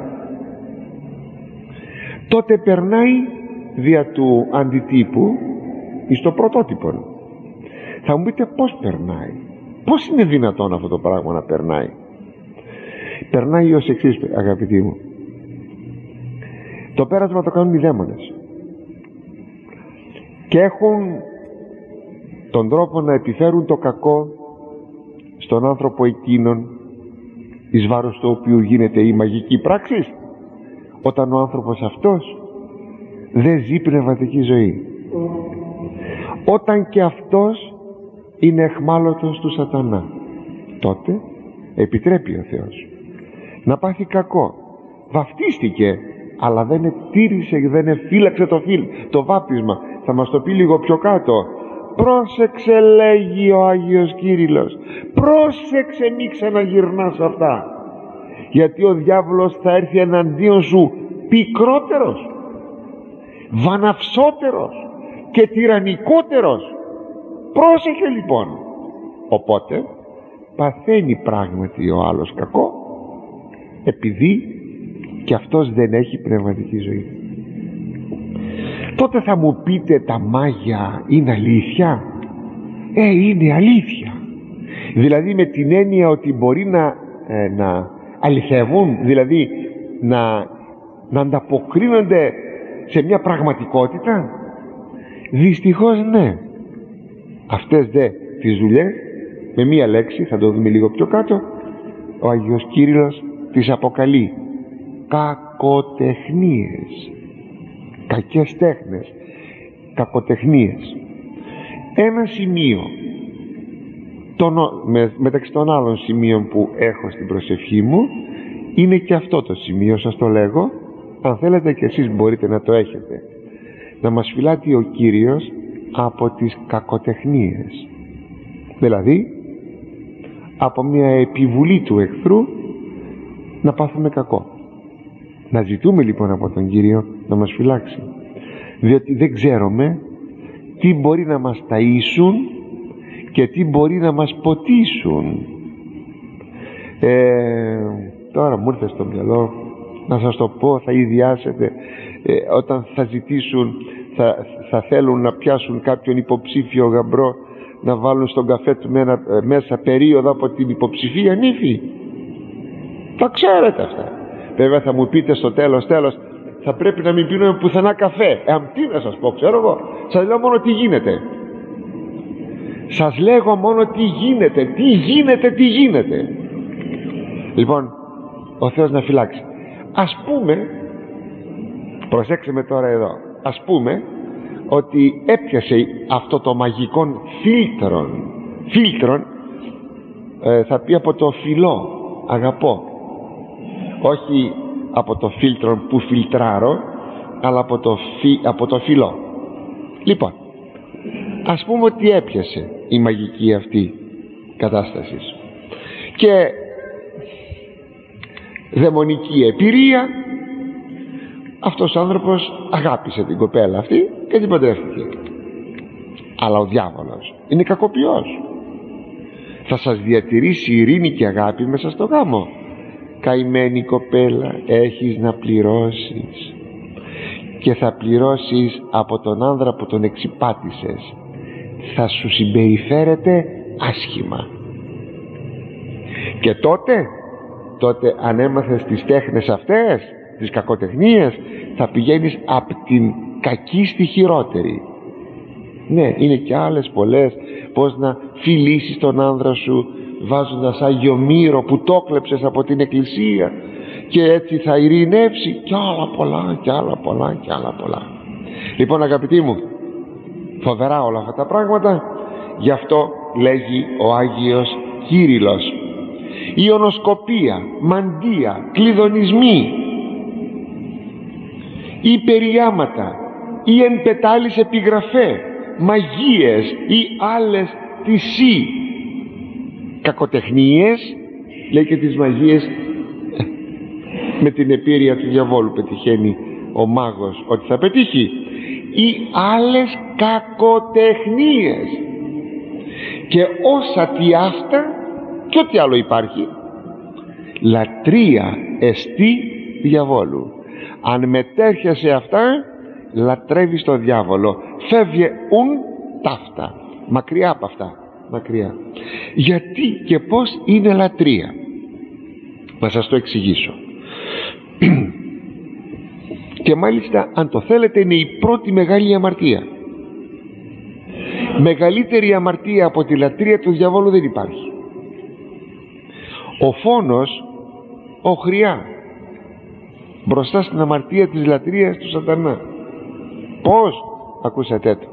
Τότε περνάει δια του αντιτύπου στο πρωτότυπο. Θα μου πείτε πώς περνάει, πώς είναι δυνατόν αυτό το πράγμα να περνάει? περνάει ως εξής, αγαπητοί μου. Το πέρασμα το κάνουν οι δαίμονες και έχουν τον τρόπο να επιφέρουν το κακό στον άνθρωπο εκείνον εις βάρος του οποίου γίνεται η μαγική πράξη, όταν ο άνθρωπος αυτός δεν ζει πνευματική ζωή, όταν και αυτός είναι εχμάλωτος του σατανά, τότε επιτρέπει ο Θεός να πάθει κακό. Βαφτίστηκε, αλλά δεν ετήρησε, δεν εφύλαξε το βάπτισμα. Θα μας το πει λίγο πιο κάτω. Πρόσεξε, λέγει ο Άγιος Κύριλλος, πρόσεξε, μη ξαναγυρνάς αυτά, γιατί ο διάβολος θα έρθει εναντίον σου πικρότερος, βαναυσότερος και τυραννικότερος. Πρόσεχε λοιπόν. Οπότε παθαίνει πράγματι ο άλλος κακό, επειδή και αυτός δεν έχει πνευματική ζωή. Τότε θα μου πείτε, τα μάγια είναι αλήθεια? Είναι αλήθεια. Δηλαδή με την έννοια ότι μπορεί να αληθεύουν, δηλαδή να ανταποκρίνονται σε μια πραγματικότητα. Δυστυχώς ναι. Αυτές τις δουλειές, με μία λέξη, θα το δούμε λίγο πιο κάτω, ο Άγιος Κύριλλος τις αποκαλεί κακοτεχνίες, κακές τέχνες, κακοτεχνίες. Ένα σημείο μεταξύ των άλλων σημείων που έχω στην προσευχή μου είναι και αυτό το σημείο, σας το λέγω, αν θέλετε και εσείς μπορείτε να το έχετε, να μας φυλάτει ο Κύριος από τις κακοτεχνίες, δηλαδή από μια επιβουλή του εχθρού να πάθουμε κακό. Να ζητούμε λοιπόν από τον Κύριο να μας φυλάξει, διότι δεν ξέρουμε τι μπορεί να μας ταΐσουν και τι μπορεί να μας ποτίσουν. Τώρα μου ήρθε στο μυαλό να σας το πω, θα ιδιάσετε, όταν θα ζητήσουν, θα θέλουν να πιάσουν κάποιον υποψήφιο γαμπρό, να βάλουν στον καφέ του μέσα περίοδο από την υποψηφία νύφη. Τα ξέρετε αυτά. Βέβαια θα μου πείτε στο τέλος, θα πρέπει να μην πίνουμε πουθενά καφέ. Τι να σας πω, ξέρω εγώ. Σας λέω μόνο τι γίνεται. Σας λέγω μόνο τι γίνεται. Λοιπόν, ο Θεός να φυλάξει. Ας πούμε, προσέξτε με τώρα εδώ, ας πούμε ότι έπιασε αυτό το μαγικό φίλτρον, θα πει από το φιλό, αγαπώ, όχι από το φίλτρον που φιλτράρω, αλλά από το φιλό. Λοιπόν, ας πούμε ότι έπιασε η μαγική αυτή κατάσταση και δαιμονική εμπειρία, αυτός ο άνθρωπος αγάπησε την κοπέλα αυτή και την παντρεύτηκε. Αλλά ο διάβολος είναι κακοποιός, θα σας διατηρήσει ειρήνη και αγάπη μέσα στο γάμο. Καημένη κοπέλα, έχεις να πληρώσεις, και θα πληρώσεις από τον άνδρα που τον εξυπάτησες. Θα σου συμπεριφέρεται άσχημα. Και τότε αν έμαθες τις τέχνες αυτές, τις κακοτεχνίες, θα πηγαίνεις από την κακή στη χειρότερη. Ναι, είναι και άλλες πολλές, πως να φιλήσεις τον άνδρα σου βάζοντας Άγιο Μύρο που το κλέψες από την εκκλησία, και έτσι θα ειρηνεύσει, και άλλα πολλά. Λοιπόν, αγαπητοί μου, φοβερά όλα αυτά τα πράγματα. Γι' αυτό λέγει ο Άγιος Κύριλλος, ιονοσκοπία, μαντεία, κλειδονισμοί, ή περιάματα, ή εν πετάλης επιγραφέ, μαγείες ή άλλες θυσί κακοτεχνίες, λέει, και τις μαγείες με την επίρρεια του διαβόλου πετυχαίνει ο μάγος ότι θα πετύχει, ή άλλες κακοτεχνίες, και όσα τι αυτά και ό,τι άλλο υπάρχει, λατρεία εστί διαβόλου. Αν μετέρχεσαι αυτά, λατρεύεις τον διάβολο, φεύγε ταύτα, μακριά από αυτά, μακριά. Γιατί και πως είναι λατρεία? Να σας το εξηγήσω. Και μάλιστα, αν το θέλετε, είναι η πρώτη μεγάλη αμαρτία. Μεγαλύτερη αμαρτία από τη λατρεία του διαβόλου δεν υπάρχει. Ο φόνος οχριά μπροστά στην αμαρτία της λατρείας του σατανά. Πώς? Ακούσατε το.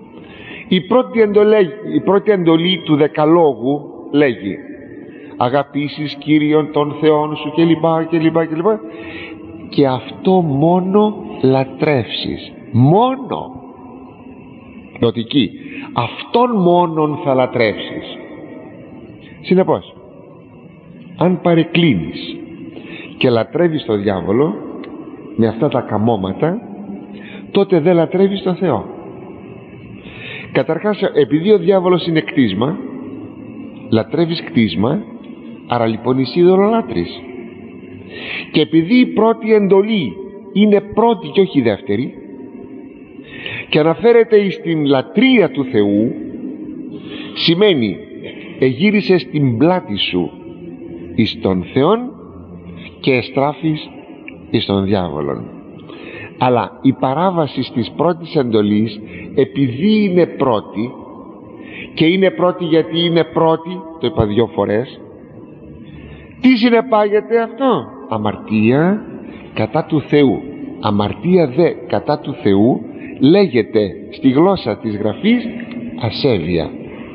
Η πρώτη εντολή του Δεκαλόγου λέγει: αγαπήσεις Κύριον τον Θεόν σου κλπ. Και αυτό μόνο λατρεύσεις. Μόνο. Νοτική. Αυτόν μόνον θα λατρεύσεις. Συνεπώς, αν παρεκκλίνεις και λατρεύεις τον διάβολο με αυτά τα καμώματα, τότε δεν λατρεύεις τον Θεό. Καταρχάς, επειδή ο διάβολος είναι κτίσμα, λατρεύεις κτίσμα, άρα λοιπόν είσαι ειδωλολάτρης. Και επειδή η πρώτη εντολή είναι πρώτη και όχι δεύτερη, και αναφέρεται στην λατρεία του Θεού, σημαίνει εγύρισες την πλάτη σου εις τον Θεόν και εστράφεις εις τον διάβολον. Αλλά η παράβαση της πρώτης εντολής, επειδή είναι πρώτη, και είναι πρώτη γιατί είναι πρώτη, το είπα 2 φορές, τι συνεπάγεται αυτό? Αμαρτία κατά του Θεού. Αμαρτία δε κατά του Θεού λέγεται στη γλώσσα της Γραφής ασέβεια.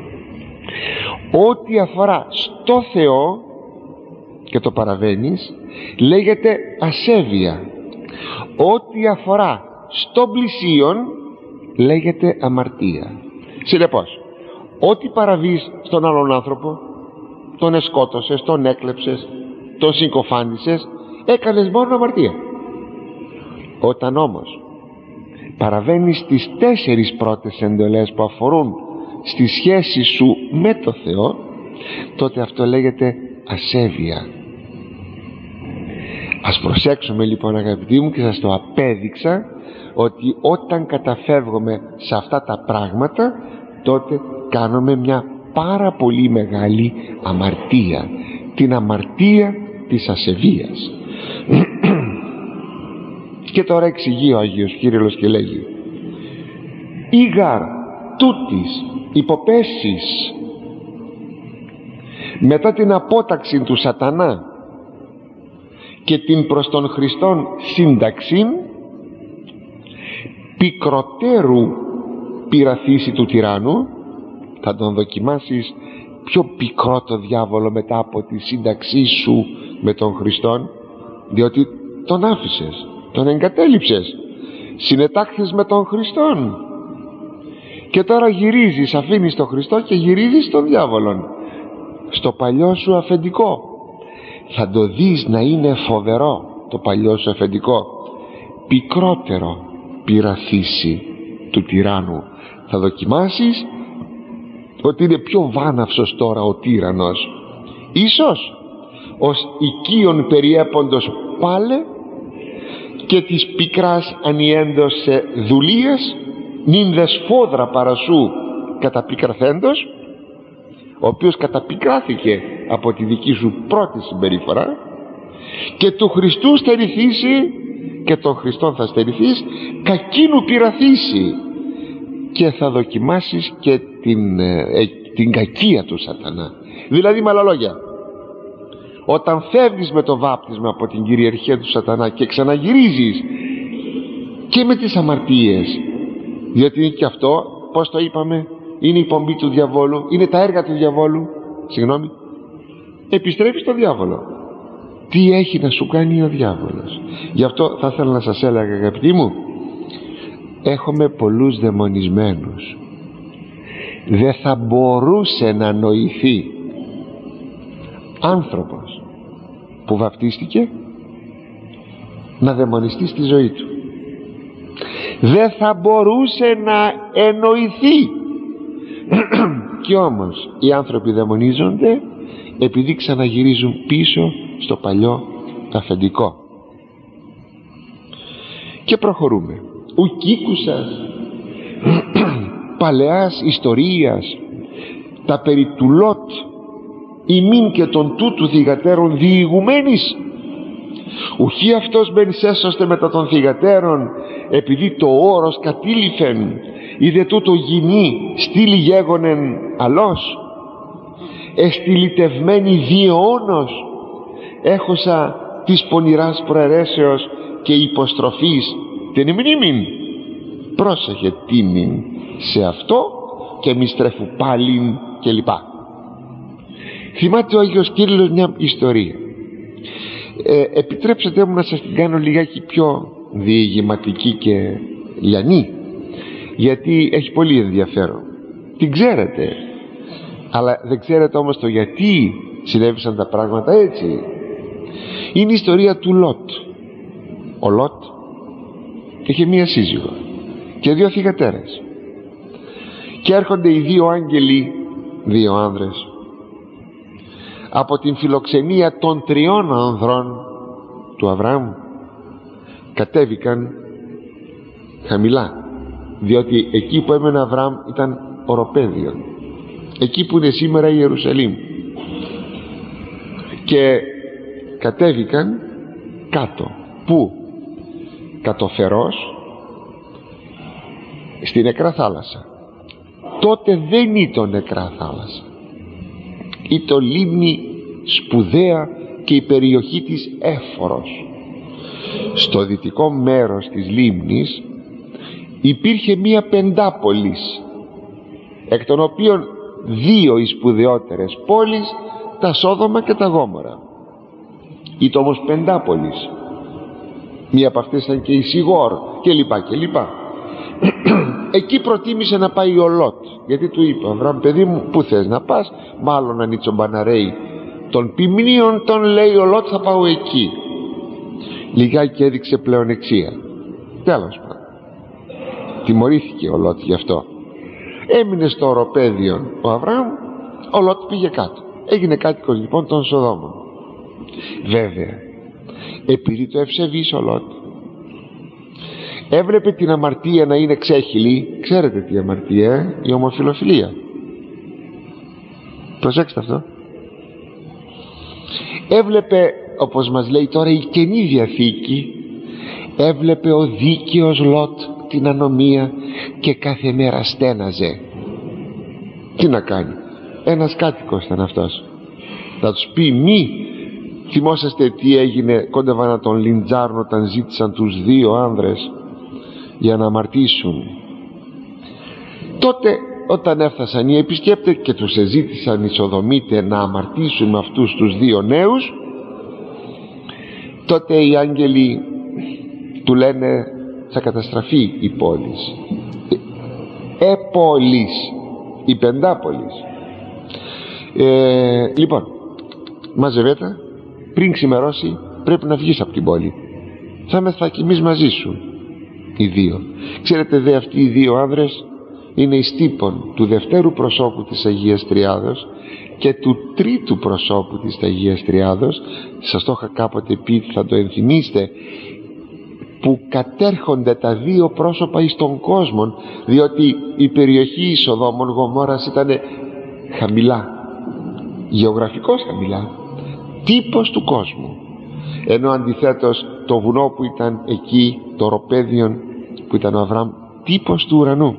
Ό,τι αφορά στο Θεό και το παραβαίνεις λέγεται ασέβεια. Ό,τι αφορά στον πλησίον λέγεται αμαρτία. Συνεπώς, ό,τι παραβείς στον άλλον άνθρωπο, τον εσκότωσες, τον έκλεψες, τον συγκοφάντησες, έκανες μόνο αμαρτία. Όταν όμως παραβαίνεις τις 4 πρώτες εντολές που αφορούν στη σχέση σου με το Θεό, τότε αυτό λέγεται ασέβεια. Ας προσέξουμε λοιπόν, αγαπητοί μου, και σας το απέδειξα, ότι όταν καταφεύγουμε σε αυτά τα πράγματα, τότε κάνουμε μια πάρα πολύ μεγάλη αμαρτία, την αμαρτία της ασεβίας. Και τώρα εξηγεί ο Άγιος Κύριλλος και λέγει: «Ήγαρ τούτης υποπέσεις μετά την απόταξη του σατανά και την προς τον Χριστόν σύνταξην, πικροτέρου πειραθήσει του τυράννου». Θα τον δοκιμάσεις πιο πικρό το διάβολο μετά από τη σύνταξή σου με τον Χριστόν, διότι τον άφησες, τον εγκατέλειψες, συνετάχθης με τον Χριστόν, και τώρα γυρίζεις, αφήνεις τον Χριστό και γυρίζεις στον διάβολον, στο παλιό σου αφεντικό. Θα το δεις να είναι φοβερό το παλιό σου αφεντικό. Πικρότερο πειραθήσει του τυράννου. Θα δοκιμάσεις ότι είναι πιο βάναυσος τώρα ο τύραννος. Ίσως ως οικείον περιέποντος πάλε και της πικράς ανιέντος σε δουλείας, νυν δε σφόδρα παρασού καταπικραθέντος, ο οποίος καταπικράθηκε από τη δική σου πρώτη συμπεριφορά, και του Χριστού στερηθήσει, και τον Χριστόν θα στερηθείς, κακίνου πειραθήσει, και θα δοκιμάσεις και την κακία του σατανά. Δηλαδή, με άλλα λόγια, όταν φεύγεις με το βάπτισμα από την κυριαρχία του σατανά και ξαναγυρίζεις και με τις αμαρτίες, διότι είναι και αυτό, πώς το είπαμε, είναι η πομπή του διαβόλου, είναι τα έργα του διαβόλου, επιστρέφεις στο διάβολο. Τι έχει να σου κάνει ο διάβολος? Γι' αυτό θα ήθελα να σας έλεγα, αγαπητοί μου, έχουμε πολλούς δαιμονισμένους. Δεν θα μπορούσε να νοηθεί άνθρωπος που βαπτίστηκε να δαιμονιστεί στη ζωή του. Δεν θα μπορούσε να εννοηθεί. Και όμως οι άνθρωποι δαιμονίζονται επειδή ξαναγυρίζουν πίσω στο παλιό αφεντικό. Και προχωρούμε. Ουκίκουσας παλαιάς ιστορίας τα περί του Λότ ημίν και των τούτου θυγατέρων διηγουμένης. Ουχή αυτός μεν σέσωστε μετά των θυγατέρων, επειδή το όρος κατήλυφεν, είδε τούτο γυνή στήλη γέγονεν αλός, εστιλιτευμένη διαιώνος, έχωσα της πονηράς προαιρέσεως και υποστροφής την μνήμην. Πρόσεχε τίμην σε αυτό και μη στρέφου πάλιν και λοιπά. Θυμάται ο Άγιος Κύριλλος μια ιστορία. Επιτρέψτε μου να σας την κάνω λιγάκι πιο διηγηματική και λιανή, γιατί έχει πολύ ενδιαφέρον. Την ξέρετε, αλλά δεν ξέρετε όμως το γιατί συνέβησαν τα πράγματα έτσι. Είναι η ιστορία του Λότ. Ο Λότ είχε μία σύζυγο και δύο θυγατέρες, και έρχονται οι δύο άγγελοι, δύο άνδρες, από την φιλοξενία των τριών ανδρών του Αβραάμ. Κατέβηκαν χαμηλά, διότι εκεί που έμενε ο Αβραάμ ήταν οροπέδιο, εκεί που είναι σήμερα η Ιερουσαλήμ, και κατέβηκαν κάτω. Πού? Κατοφερός, στη νεκρά θάλασσα. Τότε δεν ήταν νεκρά θάλασσα, ήταν λίμνη σπουδαία και η περιοχή της Έφορος. Στο δυτικό μέρος της λίμνης υπήρχε μία πεντάπολης, εκ των οποίων δύο οι σπουδαιότερες πόλεις, τα Σόδομα και τα Γόμορα. Ήταν όμως πεντάπολης. Μία από αυτές ήταν και η Σιγόρ και λοιπά και λοιπά. Εκεί προτίμησε να πάει ο Λότ, γιατί του είπε: Αβραάμ, παιδί μου, πού θες να πας? Μάλλον αν μπαναρέι των ποιμνίων, τον λέει ο Λότ, θα πάω εκεί. Λιγάκι έδειξε πλεονεξία. Τέλος πάντων, τιμωρήθηκε ο Λότ γι' αυτό. Έμεινε στο οροπέδιο ο Αβραάμ, ο Λότ πήγε κάτω. Έγινε κάτοικος λοιπόν των Σοδόμων. Βέβαια, επειδή το ευσεβής ο Λότ έβλεπε την αμαρτία να είναι ξέχυλη. Ξέρετε τι αμαρτία? Η ομοφιλοφιλία. Προσέξτε αυτό. Έβλεπε, όπως μας λέει τώρα η Καινή Διαθήκη, έβλεπε ο δίκαιος Λότ την ανομία και κάθε μέρα στέναζε. Τι να κάνει? Ένας κάτοικος ήταν αυτός. Θα τους πει: μη. Θυμόσαστε τι έγινε? Κόντευαν να τον λιντζάρουν όταν ζήτησαν τους δύο άνδρες για να αμαρτήσουν. Τότε όταν έφτασαν οι επισκέπτες και τους εζήτησαν οι Σοδομίτες να αμαρτήσουν με αυτούς τους δύο νέους, τότε οι άγγελοι του λένε: θα καταστραφεί η πόλης. Πόλης, η πεντάπολης. Λοιπόν, μαζεύεται, πριν ξημερώσει πρέπει να βγεις από την πόλη. Θα είμαστε κι εμείς μαζί σου. Οι δύο. Ξέρετε δε, αυτοί οι δύο άνδρες είναι εις τύπων του δευτέρου προσώπου της Αγίας Τριάδος και του τρίτου προσώπου της Αγίας Τριάδος. Σας το είχα κάποτε πει, θα το ενθυμίστε, που κατέρχονται τα δύο πρόσωπα εις τον κόσμο, διότι η περιοχή Σοδόμων Γομόρας ήταν χαμηλά, γεωγραφικώς χαμηλά, τύπος του κόσμου, ενώ αντιθέτως το βουνό που ήταν εκεί, το οροπέδιον που ήταν ο Αβραάμ, τύπος του ουρανού.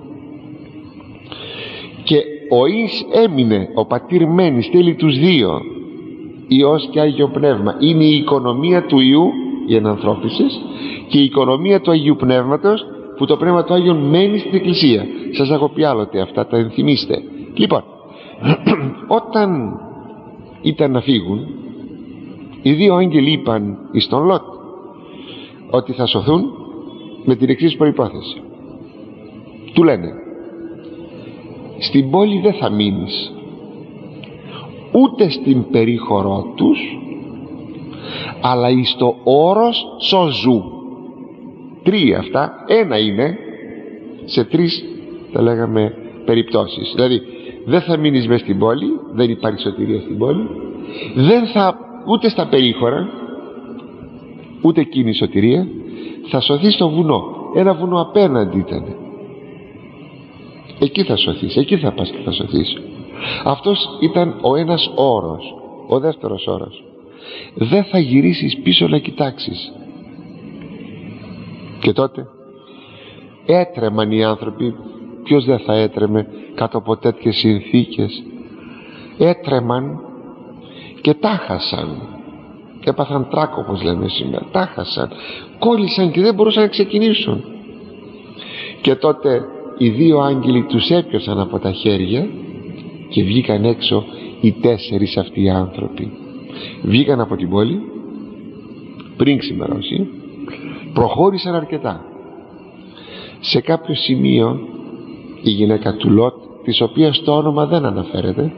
Και ο Ις έμεινε, ο πατήρ μένει, στέλνει τους δύο, Υιός και Άγιο Πνεύμα. Είναι η οικονομία του Υιού, η ενανθρώπισης, και η οικονομία του Αγίου Πνεύματος, που το Πνεύμα του Άγιον μένει στην Εκκλησία. Σας έχω πει άλλοτε αυτά, τα ενθυμίστε. Λοιπόν, όταν ήταν να φύγουν, οι δύο άγγελοι είπαν εις τον Λότ ότι θα σωθούν με την εξής προϋπόθεση. Του λένε: στην πόλη δεν θα μείνεις, ούτε στην περίχωρό τους, αλλά εις το όρος σώζου. Τρία αυτά, ένα είναι σε τρεις, τα λέγαμε, περιπτώσεις. Δηλαδή δεν θα μείνεις μες στην πόλη, δεν υπάρχει σωτηρία στην πόλη, δεν θα ούτε στα περίχωρα, ούτε εκείνη η σωτηρία, θα σωθεί στο βουνό. Ένα βουνό απέναντι ήταν, εκεί θα σωθείς, εκεί θα πας και θα σωθείς. Αυτός ήταν ο ένας όρος. ο δεύτερος όρος, δεν θα γυρίσεις πίσω να κοιτάξεις. Και τότε έτρεμαν οι άνθρωποι. Ποιος δεν θα έτρεμε κάτω από τέτοιες συνθήκες? Έτρεμαν και τάχασαν, έπαθαν τράκο όπως λέμε σήμερα, τάχασαν, κόλλησαν και δεν μπορούσαν να ξεκινήσουν. Και τότε οι δύο άγγελοι τους έπιωσαν από τα χέρια και βγήκαν έξω οι τέσσερις αυτοί οι άνθρωποι. Βγήκαν από την πόλη πριν ξημερώσει, προχώρησαν αρκετά. Σε κάποιο σημείο η γυναίκα του Λότ, της οποίας το όνομα δεν αναφέρεται,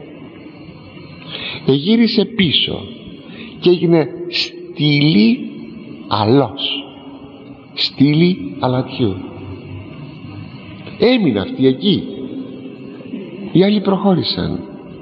γύρισε πίσω και έγινε στήλη αλός, στήλη αλατιού. Έμεινε αυτή εκεί, οι άλλοι προχώρησαν.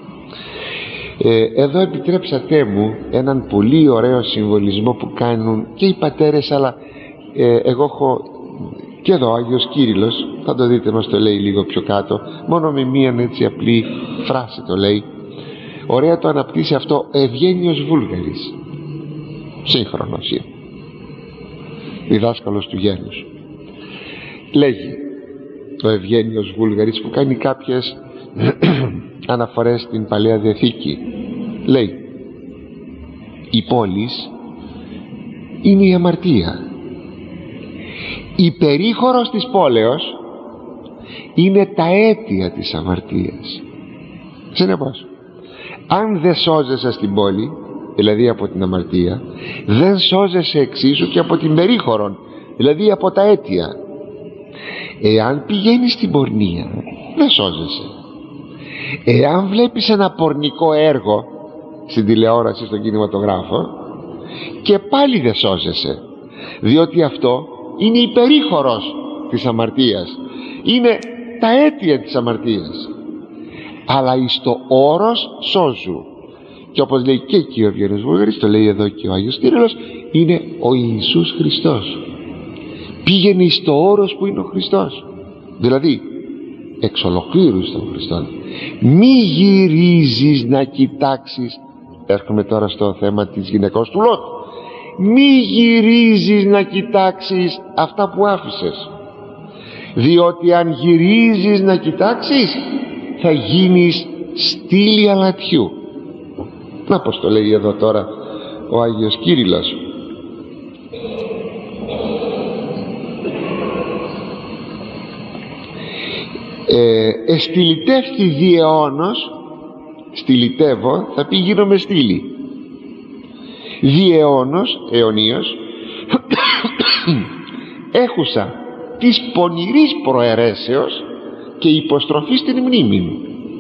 Εδώ επιτρέψατε μου έναν πολύ ωραίο συμβολισμό που κάνουν και οι πατέρες, αλλά εγώ έχω και εδώ ο Άγιος Κύριλλος, θα το δείτε, μας το λέει λίγο πιο κάτω, μόνο με μία έτσι απλή φράση το λέει. Ωραία το αναπτύσσει αυτό Ευγένιος Βούλγαρης, σύγχρονος, διδάσκαλος του γένους. Λέγει ο Ευγένιος Βούλγαρης, που κάνει κάποιες αναφορές στην Παλαιά Διαθήκη, λέει: η πόλης είναι η αμαρτία, η περίχωρος της πόλεως είναι τα αίτια της αμαρτίας. Συνεπώς, αν δεν σώζεσαι στην πόλη, δηλαδή από την αμαρτία, δεν σώζεσαι εξίσου και από την περίχωρον, δηλαδή από τα αίτια. Εάν πηγαίνεις στην πορνεία, δεν σώζεσαι. Εάν βλέπεις ένα πορνικό έργο στην τηλεόραση, στον κινηματογράφο, και πάλι δεν σώζεσαι, διότι αυτό είναι η περίχωρος της αμαρτίας, είναι τα αίτια της αμαρτίας. Αλλά εις το όρος σώζου. Και όπως λέει και εκεί ο Ευγένιος Βούλγαρης, το λέει εδώ και ο Άγιος Κύριλλος, είναι ο Ιησούς Χριστός. Πήγαινε εις το όρος που είναι ο Χριστός, δηλαδή εξ ολοκλήρου στον Χριστό. Μη γυρίζεις να κοιτάξεις. Έρχομαι τώρα στο θέμα της γυναικός του Λότ. Μη γυρίζεις να κοιτάξεις αυτά που άφησες, διότι αν γυρίζεις να κοιτάξεις θα γίνεις στήλη αλατιού. Να πως το λέει εδώ τώρα ο Άγιος Κύριλλος. Εστιλιτεύθη διαιώνος, στιλιτεύω θα πει γίνομαι στήλη, διαιώνος, αιωνίως, έχουσα της πονηρής προαιρέσεως και υποστροφή στην μνήμη.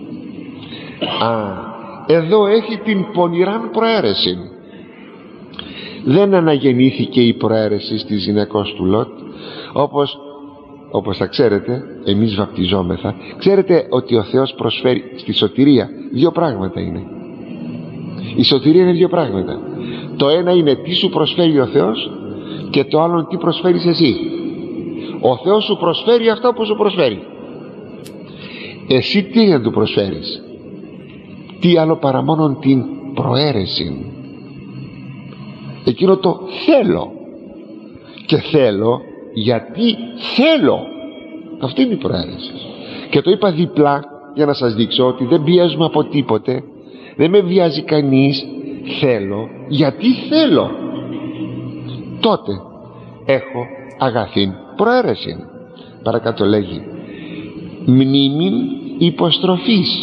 Εδώ έχει την πονηράν προαίρεση. Δεν αναγεννήθηκε η προαίρεση της γυναικός του Λότ, όπως θα ξέρετε, εμείς βαπτιζόμεθα. Ξέρετε ότι ο Θεός προσφέρει στη σωτηρία δύο πράγματα είναι. Η σωτηρία είναι δύο πράγματα. Το ένα είναι τι σου προσφέρει ο Θεός, και το άλλο τι προσφέρεις εσύ. Ο Θεός σου προσφέρει αυτά που σου προσφέρει. Εσύ τι να του προσφέρεις? Τι άλλο παρά μόνον την προαίρεση, εκείνο το θέλω. Και θέλω γιατί θέλω. Αυτή είναι η προαίρεση. Και το είπα διπλά για να σας δείξω ότι δεν πιέζουμε από τίποτε, δεν με βιάζει κανείς. Θέλω γιατί θέλω. Τότε έχω αγαθήν προαίρεση. Παρακάτω λέγει μνήμην υποστροφής.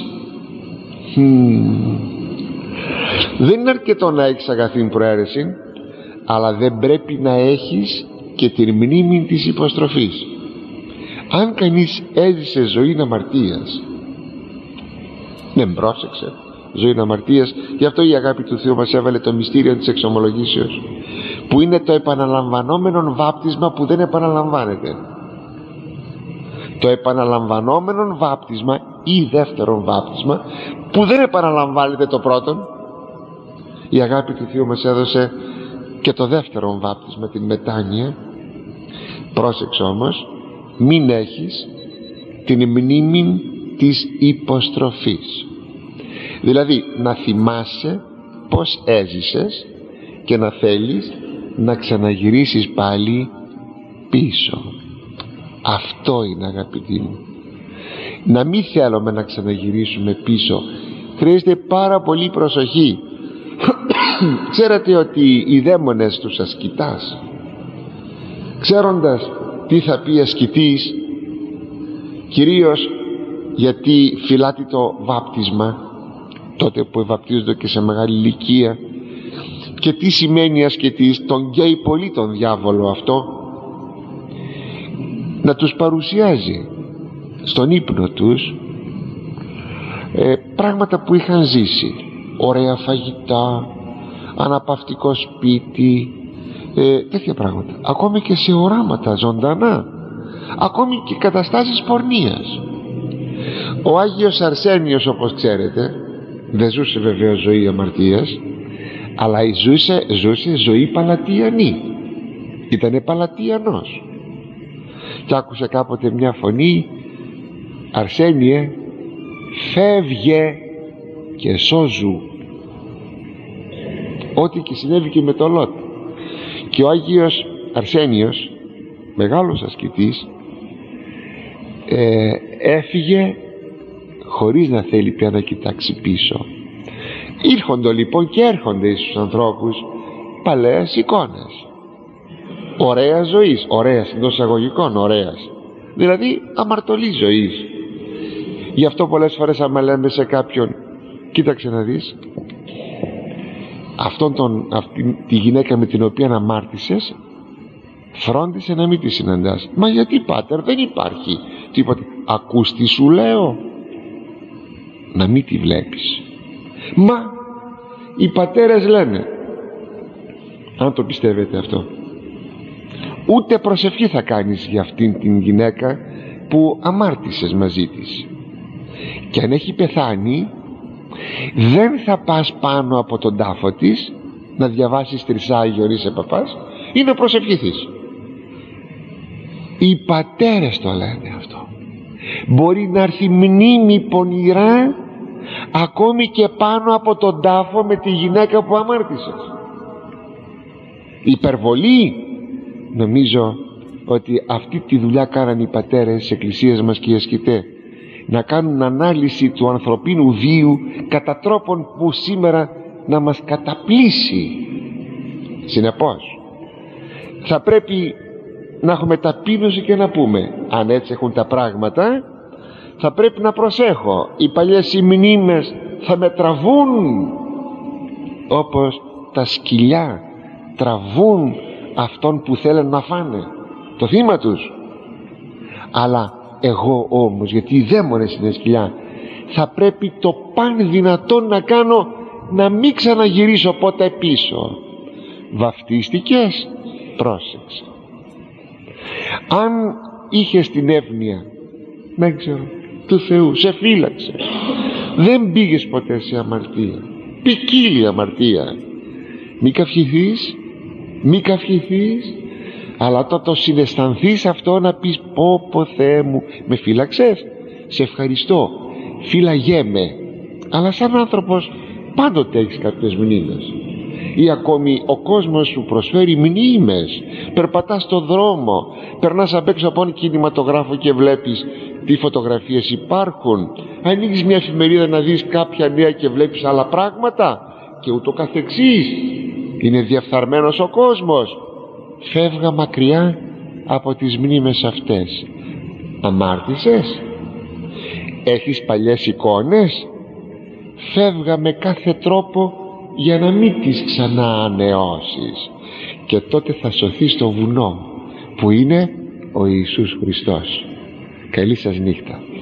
Δεν είναι αρκετό να έχεις αγαθήν προαίρεση, αλλά δεν πρέπει να έχεις και την μνήμη της υποστροφής. Αν κανείς έζησε ζωή αμαρτίας, δεν πρόσεξε ζωή αμαρτίας, γι' αυτό η αγάπη του Θεού μας έβαλε το μυστήριο της εξομολογήσεως, που είναι το επαναλαμβανόμενο βάπτισμα που δεν επαναλαμβάνεται. Το επαναλαμβανόμενο βάπτισμα ή δεύτερο βάπτισμα που δεν επαναλαμβάνεται το πρώτον. Η αγάπη του Θεού μας έδωσε και το δεύτερο βάπτισμα, την μετάνοια. Πρόσεξε όμως, μην έχεις την μνήμη της υποστροφής, δηλαδή να θυμάσαι πως έζησες και να θέλεις να ξαναγυρίσεις πάλι πίσω. Αυτό είναι, αγαπητοί μου. Να μην θέλουμε να ξαναγυρίσουμε πίσω. Χρειάζεται πάρα πολύ προσοχή. Ξέρετε ότι οι δαίμονες τους ασκητάς, ξέροντας τι θα πει ασκητής, κυρίως γιατί φυλάτει το βάπτισμα τότε που βαπτίζονται και σε μεγάλη ηλικία, και τι σημαίνει ασκητής, τον καίει πολύ τον διάβολο αυτό, να τους παρουσιάζει στον ύπνο τους πράγματα που είχαν ζήσει, ωραία φαγητά, αναπαυτικό σπίτι, τέτοια πράγματα, ακόμη και σε οράματα ζωντανά, ακόμη και καταστάσεις πορνείας. Ο Άγιος Αρσένιος, όπως ξέρετε, δεν ζούσε βεβαίως ζωή αμαρτίας, αλλά ζούσε ζωή παλατιανή. Ήτανε παλατιανός και άκουσε κάποτε μια φωνή: «Αρσένιε, φεύγε και σώζου». Ό,τι και συνέβη και με το Λότ. Και ο Άγιος Αρσένιος, μεγάλος ασκητής, έφυγε χωρίς να θέλει πια να κοιτάξει πίσω. Ήρχονται λοιπόν και έρχονται στους ανθρώπους παλαιές εικόνες ωραίας ζωής, ωραίας εντός εισαγωγικών, ωραίας, δηλαδή αμαρτωλής ζωής. Γι' αυτό πολλές φορές άμα λέμε σε κάποιον: κοίταξε να δεις αυτή τη γυναίκα με την οποία αμάρτησες, φρόντισε να μην τη συναντάς. Μα γιατί, πάτερ, δεν υπάρχει τίποτα. Ακούς τι σου λέω? Να μην τη βλέπεις. Μα οι πατέρες λένε, αν το πιστεύετε αυτό, ούτε προσευχή θα κάνεις για αυτήν την γυναίκα που αμάρτησες μαζί της, και αν έχει πεθάνει δεν θα πας πάνω από τον τάφο της να διαβάσεις τρισάγιον είσαι παπάς ή να προσευχηθείς. Οι πατέρες το λένε αυτό. Μπορεί να έρθει μνήμη πονηρά ακόμη και πάνω από τον τάφο με τη γυναίκα που αμάρτησες. Υπερβολή? Νομίζω ότι αυτή τη δουλειά κάνανε οι πατέρες της εκκλησίας μας και οι ασκητές, να κάνουν ανάλυση του ανθρωπίνου βίου κατά τρόπον που σήμερα να μας καταπλήσει. Συνεπώς θα πρέπει να έχουμε ταπείνωση και να πούμε, αν έτσι έχουν τα πράγματα, θα πρέπει να προσέχω, οι παλιές οι μνήμες θα με τραβούν όπως τα σκυλιά τραβούν αυτόν που θέλουν να φάνε, το θύμα τους. Αλλά εγώ όμως, γιατί οι δαίμονες είναι σκυλιά, θα πρέπει το παν δυνατόν να κάνω, να μην ξαναγυρίσω ποτέ πίσω. Βαφτίστηκες, πρόσεξε. Αν είχες την εύνοια, δεν ξέρω, του Θεού, σε φύλαξε, δεν πήγες ποτέ σε αμαρτία, ποικίλη αμαρτία, μη καυχηθείς, αλλά το συναισθανθείς αυτό, να πεις: πω Θεέ μου, με φύλαξες, σε ευχαριστώ, φύλαγέ με. Αλλά σαν άνθρωπος πάντοτε έχεις κάποιες μνήμες, ή ακόμη ο κόσμος σου προσφέρει μνήμες. Περπατάς στο δρόμο, περνάς απ' έξω από έναν κινηματογράφο και βλέπεις τι φωτογραφίες υπάρχουν. Ανοίγεις μια εφημερίδα να δεις κάποια νέα και βλέπεις άλλα πράγματα, και ούτω καθεξής. Είναι διαφθαρμένος ο κόσμος. Φεύγα μακριά από τις μνήμες αυτές. Αμάρτησες? Έχεις παλιές εικόνες? Φεύγα με κάθε τρόπο για να μην τις ξανά ανεώσεις, και τότε θα σωθεί στο βουνό που είναι ο Ιησούς Χριστός. Καλή σας νύχτα.